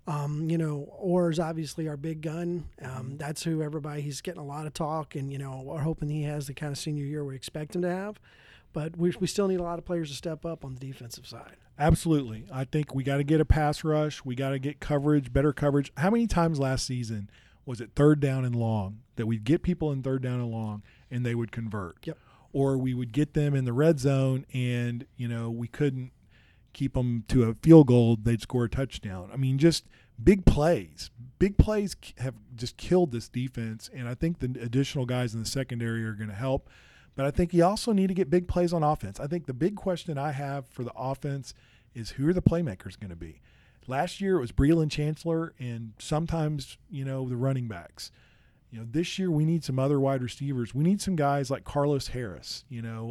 Orr's obviously our big gun. That's who he's getting a lot of talk, and, we're hoping he has the kind of senior year we expect him to have. But we still need a lot of players to step up on the defensive side. Absolutely. I think we got to get a pass rush. We got to get coverage, better coverage. How many times last season was it third down and long that we'd get people in third down and long and they would convert? Yep. Or we would get them in the red zone and, we couldn't keep them to a field goal, they'd score a touchdown. I mean, just big plays. Big plays have just killed this defense, and I think the additional guys in the secondary are going to help. But I think you also need to get big plays on offense. I think the big question I have for the offense is, who are the playmakers going to be? Last year it was Breland Chancellor and sometimes, the running backs. This year we need some other wide receivers. We need some guys like Carlos Harris,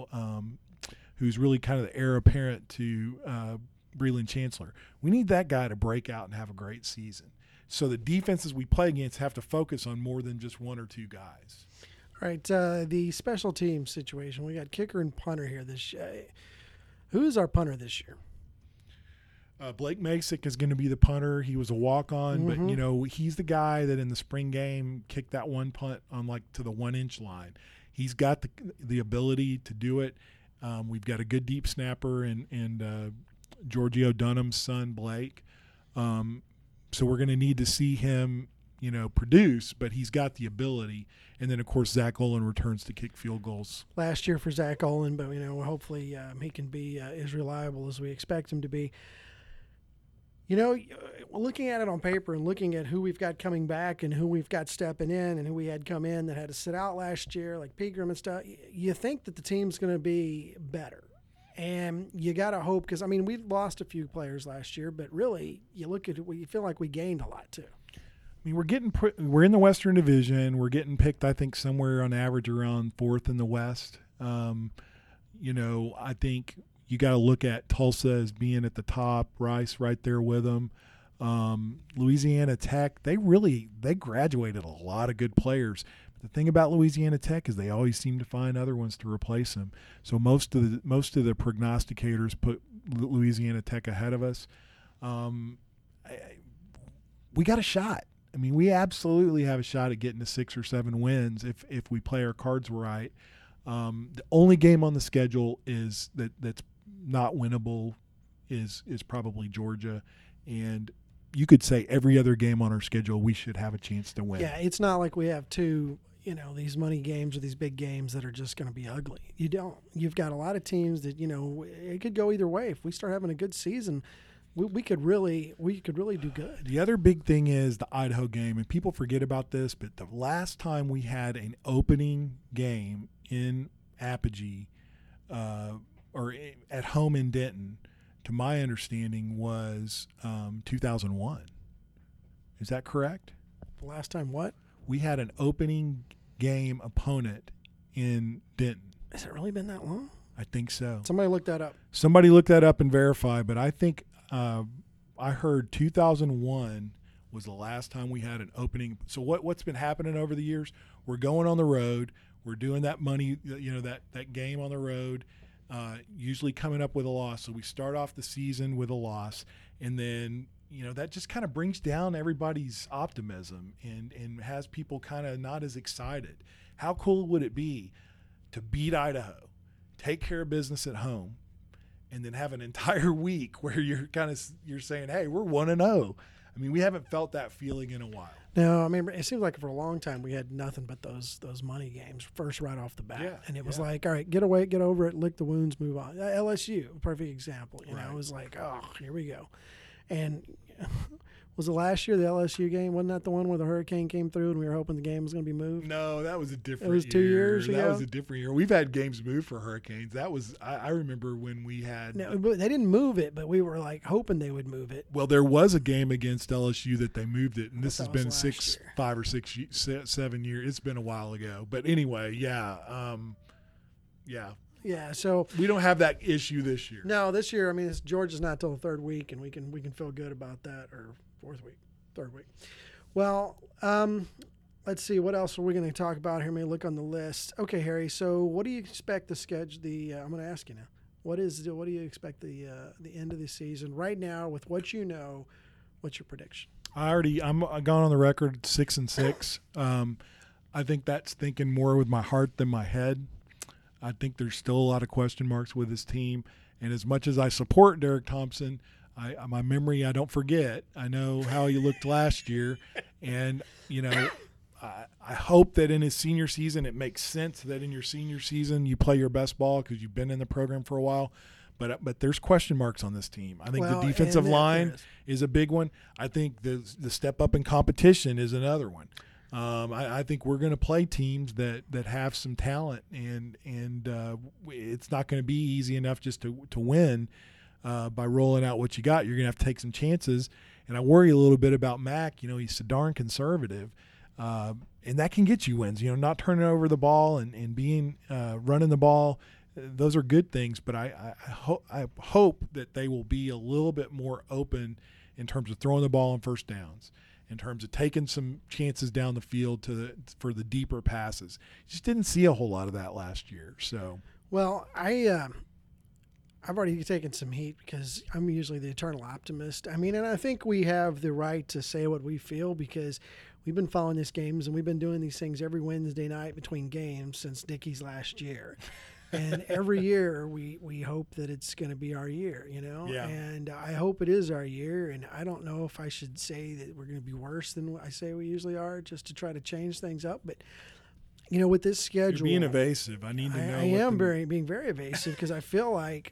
who's really kind of the heir apparent to Breland Chancellor. We need that guy to break out and have a great season. So the defenses we play against have to focus on more than just one or two guys. All right, the special team situation. We got kicker and punter here this year. Who's our punter this year? Blake Masick is going to be the punter. He was a walk-on, but, he's the guy that in the spring game kicked that one punt on to the 1-inch line. He's got the ability to do it. We've got a good deep snapper and Giorgio Dunham's son, Blake. So we're going to need to see him, produce, but he's got the ability. And then, of course, Zach Olin returns to kick field goals. Last year for Zach Olin, but, hopefully he can be as reliable as we expect him to be. Looking at it on paper and looking at who we've got coming back and who we've got stepping in and who we had come in that had to sit out last year, like Pegram and stuff, you think that the team's going to be better. And you got to hope, because, we lost a few players last year, but really, you look at it, you feel like we gained a lot too. We're in the Western Division. We're getting picked, I think, somewhere on average around fourth in the West. I think you got to look at Tulsa as being at the top, Rice right there with them. Louisiana Tech, they graduated a lot of good players. The thing about Louisiana Tech is they always seem to find other ones to replace them. So most of the prognosticators put Louisiana Tech ahead of us. We got a shot. We absolutely have a shot at getting to 6 or 7 wins if we play our cards right. The only game on the schedule is that's not winnable is probably Georgia, And you could say every other game on our schedule we should have a chance to win. Yeah, it's not like we have two, these money games or these big games that are just going to be ugly. You don't. You've got a lot of teams that, it could go either way. If we start having a good season, we could really do good. The other big thing is the Idaho game, and people forget about this, but the last time we had an opening game in Apogee or at home in Denton, to my understanding, was 2001. Is that correct? The last time what? We had an opening game opponent in Denton. Has it really been that long? I think so. Somebody look that up. Somebody look that up and verify, but I think I heard 2001 was the last time we had an opening. So what's been happening over the years? We're going on the road. We're doing that money, that game on the road, usually coming up with a loss. So we start off the season with a loss, and then that just kind of brings down everybody's optimism and has people kind of not as excited. How cool would it be to beat Idaho, take care of business at home, and then have an entire week where you're saying, hey, we're 1-0. I mean, we haven't felt that feeling in a while. No, I mean, it seems like for a long time we had nothing but those money games first right off the bat. Yeah, and it was like, all right, get away, get over it, lick the wounds, move on. LSU, perfect example. It was like, oh, here we go. And was it last year, the LSU game? Wasn't that the one where the hurricane came through and we were hoping the game was going to be moved? No, that was a different year. It was 2 years ago? That was a different year. We've had games moved for hurricanes. That was I remember when we had – No, but they didn't move it, but we were like hoping they would move it. Well, there was a game against LSU that they moved it, and this has been 5 or 6, 7 years. It's been a while ago. But anyway, yeah. Yeah, so we don't have that issue this year. No, this year, I mean, Georgia's not till the third week, and we can feel good about that, or third week. Well, let's see, what else are we going to talk about here? Let me look on the list. Okay, Harry. So, what do you expect the schedule? I'm going to ask you now. What do you expect the end of the season right now with what you know? What's your prediction? I'm gone on the record 6-6. I think that's thinking more with my heart than my head. I think there's still a lot of question marks with his team. And as much as I support Derek Thompson, my memory, I don't forget. I know how he looked last year. And, I hope that in his senior season, it makes sense that in your senior season you play your best ball because you've been in the program for a while. But there's question marks on this team. I think the defensive line is a big one. I think the step up in competition is another one. I think we're going to play teams that have some talent, and it's not going to be easy enough just to win by rolling out what you got. You're going to have to take some chances, and I worry a little bit about Mac. He's so darn conservative, and that can get you wins. Not turning over the ball and being running the ball. Those are good things, but I hope that they will be a little bit more open in terms of throwing the ball on first downs, in terms of taking some chances down the field for the deeper passes. Just didn't see a whole lot of that last year. So, well, I've already taken some heat because I'm usually the eternal optimist. I mean, and I think we have the right to say what we feel because we've been following these games and we've been doing these things every Wednesday night between games since Dickey's last year. And every year we hope that it's going to be our year, Yeah. And I hope it is our year. And I don't know if I should say that we're going to be worse than I say we usually are just to try to change things up. But, with this schedule. You're being evasive. I need to know. I am being very evasive because I feel like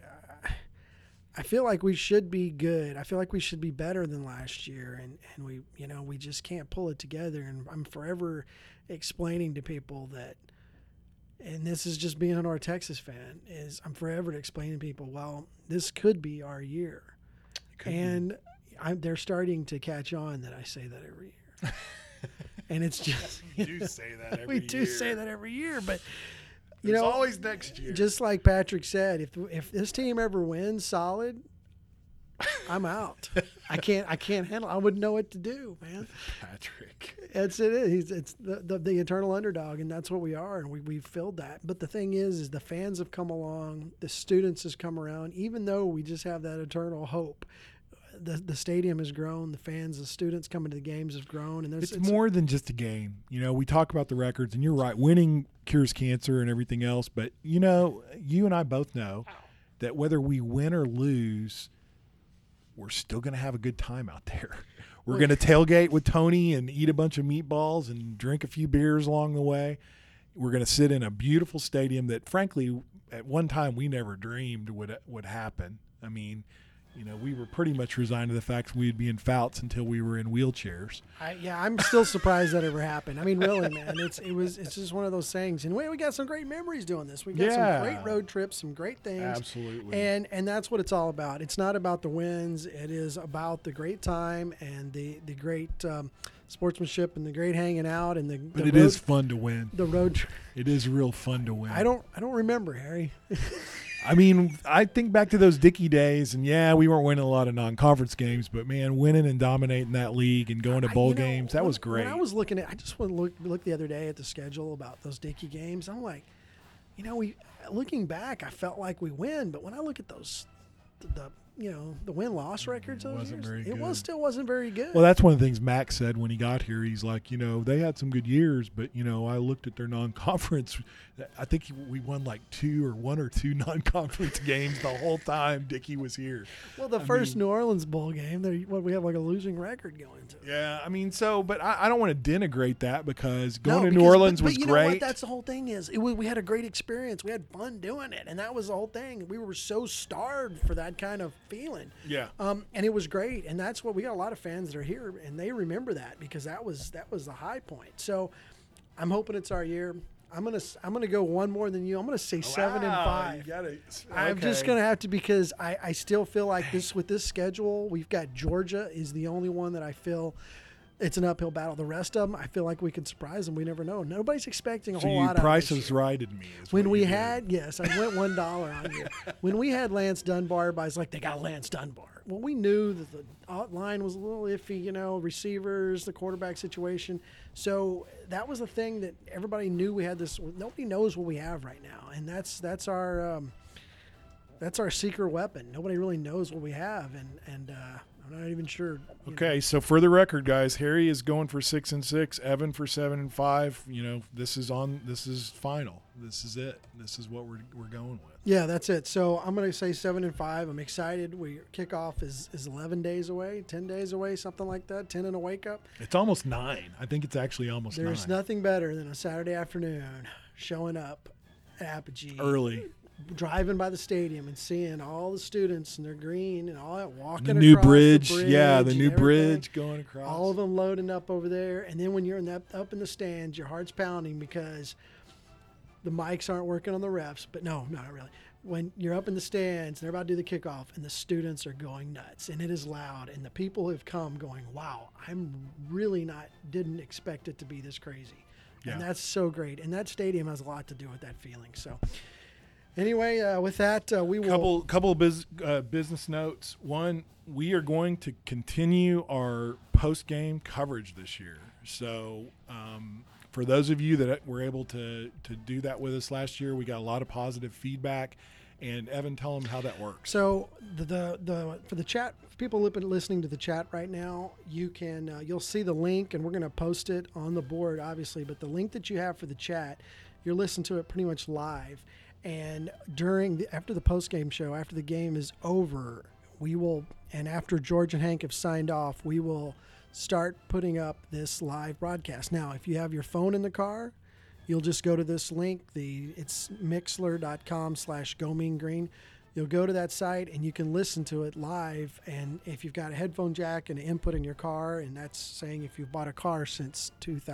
we should be good. I feel like we should be better than last year. And we just can't pull it together. And I'm forever explaining to people that, and this is just being a North Texas fan, is I'm forever explaining to people, well, this could be our year. And they're starting to catch on that I say that every year. And it's just we do say that every year. We do say that every year, but There's always next year. Just like Patrick said, if this team ever wins solid, I'm out. I can't handle. I wouldn't know what to do, man. Patrick. It's the eternal underdog, and that's what we are, and we've filled that. But the thing is the fans have come along, the students has come around. Even though we just have that eternal hope, the stadium has grown. The fans, the students coming to the games have grown, and it's more than just a game. We talk about the records, and you're right. Winning cures cancer and everything else, but you and I both know that whether we win or lose, we're still going to have a good time out there. We're going to tailgate with Tony and eat a bunch of meatballs and drink a few beers along the way. We're going to sit in a beautiful stadium that, frankly, at one time we never dreamed would happen. I mean, we were pretty much resigned to the fact we'd be in Fouts until we were in wheelchairs. I'm still surprised that ever happened. I mean, really, man, it's just one of those things. And we got some great memories doing this. We got some great road trips, some great things. Absolutely. And that's what it's all about. It's not about the wins. It is about the great time and the great sportsmanship and the great hanging out and But it is fun to win. The road trip. It is real fun to win. I don't remember, Harry. I mean, I think back to those Dickey days, and we weren't winning a lot of non-conference games, but man, winning and dominating that league and going to bowl games, that was great. When I was looking at, I just went look the other day at the schedule about those Dickey games. I'm like, looking back, I felt like we win, but when I look at those, the win-loss records, still wasn't very good. Well, that's one of the things Max said when he got here. He's like, they had some good years, but I looked at their non-conference. I think we won like one or two non-conference games the whole time Dickey was here. Well, the first New Orleans bowl game, we have like a losing record going to. Yeah, I mean, but I don't want to denigrate that because to New Orleans was great. Know what? That's the whole thing we had a great experience. We had fun doing it, and that was the whole thing. We were so starved for that kind of feeling. Yeah. And it was great, and that's what we got. A lot of fans that are here, and they remember that because that was the high point. So, I'm hoping it's our year. I'm gonna go one more than you. I'm gonna say 7-5. I'm just gonna have to because I still feel like with this schedule, we've got Georgia is the only one that I feel it's an uphill battle. The rest of them, I feel like we could surprise them. We never know. Nobody's expecting a whole lot of Price is righted me. When we had, yes, I went $1 on you. When we had Lance Dunbar, everybody's like, they got Lance Dunbar. Well, we knew that the line was a little iffy, receivers, the quarterback situation. So that was the thing that everybody knew we had this. Nobody knows what we have right now, and that's our secret weapon. Nobody really knows what we have, and I'm not even sure. Okay, so for the record, guys, Harry is going for 6-6, Evan for 7-5. This is final. This is it. This is what we're going with. Yeah, that's it. So I'm going to say 7-5. I'm excited. Kickoff is 11 days away, 10 days away, something like that. 10 and a wake up. It's almost 9. I think it's actually almost 9. There's nothing better than a Saturday afternoon showing up at Apogee early. Driving by the stadium and seeing all the students and their green and all that walking the new across bridge, the bridge. Yeah, the new bridge going across. All of them loading up over there. And then when you're up in the stands, your heart's pounding because the mics aren't working on the refs. But no, not really. When you're up in the stands and they're about to do the kickoff and the students are going nuts and it is loud and the people have come going, wow, I'm really didn't expect it to be this crazy. Yeah. And that's so great. And that stadium has a lot to do with that feeling. So anyway, with that, we will. Couple of business notes. One, we are going to continue our post-game coverage this year. So for those of you that were able to do that with us last year, we got a lot of positive feedback. And Evan, tell them how that works. So for the chat, people listening to the chat right now, you can you'll see the link, and we're going to post it on the board, obviously. But the link that you have for the chat, you're listening to it pretty much live. And after the post-game show, after the game is over, and after George and Hank have signed off, we will start putting up this live broadcast. Now, if you have your phone in the car, you'll just go to this link. It's mixler.com/GoMeanGreen. You'll go to that site and you can listen to it live. And if you've got a headphone jack and an input in your car, and that's saying if you've bought a car since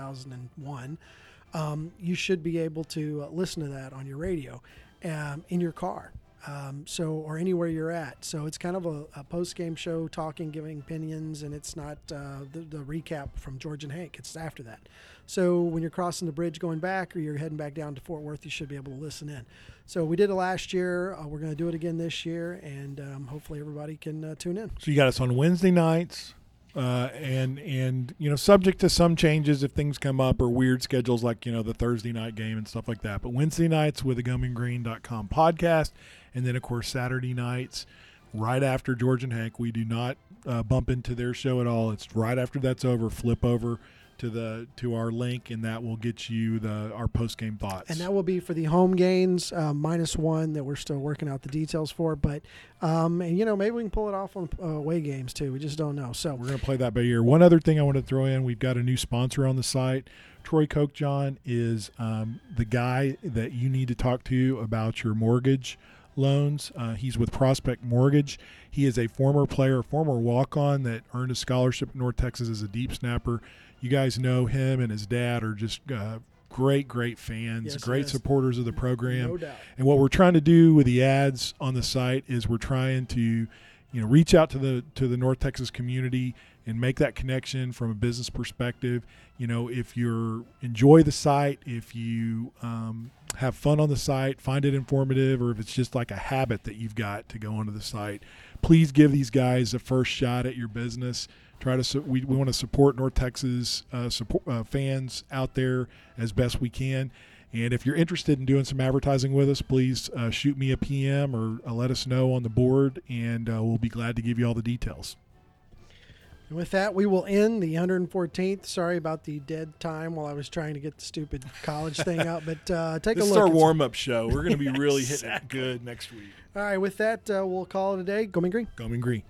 2001, you should be able to listen to that on your radio in your car. Or anywhere you're at. So it's kind of a post-game show, giving opinions, and it's not the recap from George and Hank. It's after that. So when you're crossing the bridge going back or you're heading back down to Fort Worth, you should be able to listen in. So we did it last year. We're going to do it again this year, and hopefully everybody can tune in. So you got us on Wednesday nights. And subject to some changes if things come up or weird schedules like, the Thursday night game and stuff like that. But Wednesday nights with the GoMeanGreen.com podcast. And then, of course, Saturday nights right after George and Hank. We do not bump into their show at all. It's right after that's over, flip over to our link, and that will get you our post game thoughts. And that will be for the home games, -1 that we're still working out the details for. But and maybe we can pull it off on away games too. We just don't know. So we're going to play that by ear. One other thing I want to throw in: we've got a new sponsor on the site. Troy Kochjohn is the guy that you need to talk to about your mortgage loans. He's with Prospect Mortgage. He is a former player, former walk-on that earned a scholarship at North Texas as a deep snapper. You guys know him and his dad are just great fans, yes, great supporters of the program. No doubt. And what we're trying to do with the ads on the site is we're trying to reach out to the North Texas community and make that connection from a business perspective. If you enjoy the site, if you have fun on the site, find it informative, or if it's just like a habit that you've got to go onto the site, please give these guys a first shot at your business. We want to support North Texas fans out there as best we can. And if you're interested in doing some advertising with us, please shoot me a PM or let us know on the board, and we'll be glad to give you all the details. And with that, we will end the 114th. Sorry about the dead time while I was trying to get the stupid college thing up, but take a look. This is our warm-up show. We're going to be really hitting it good next week. All right, with that, we'll call it a day. Go Mean Green. Go Mean Green.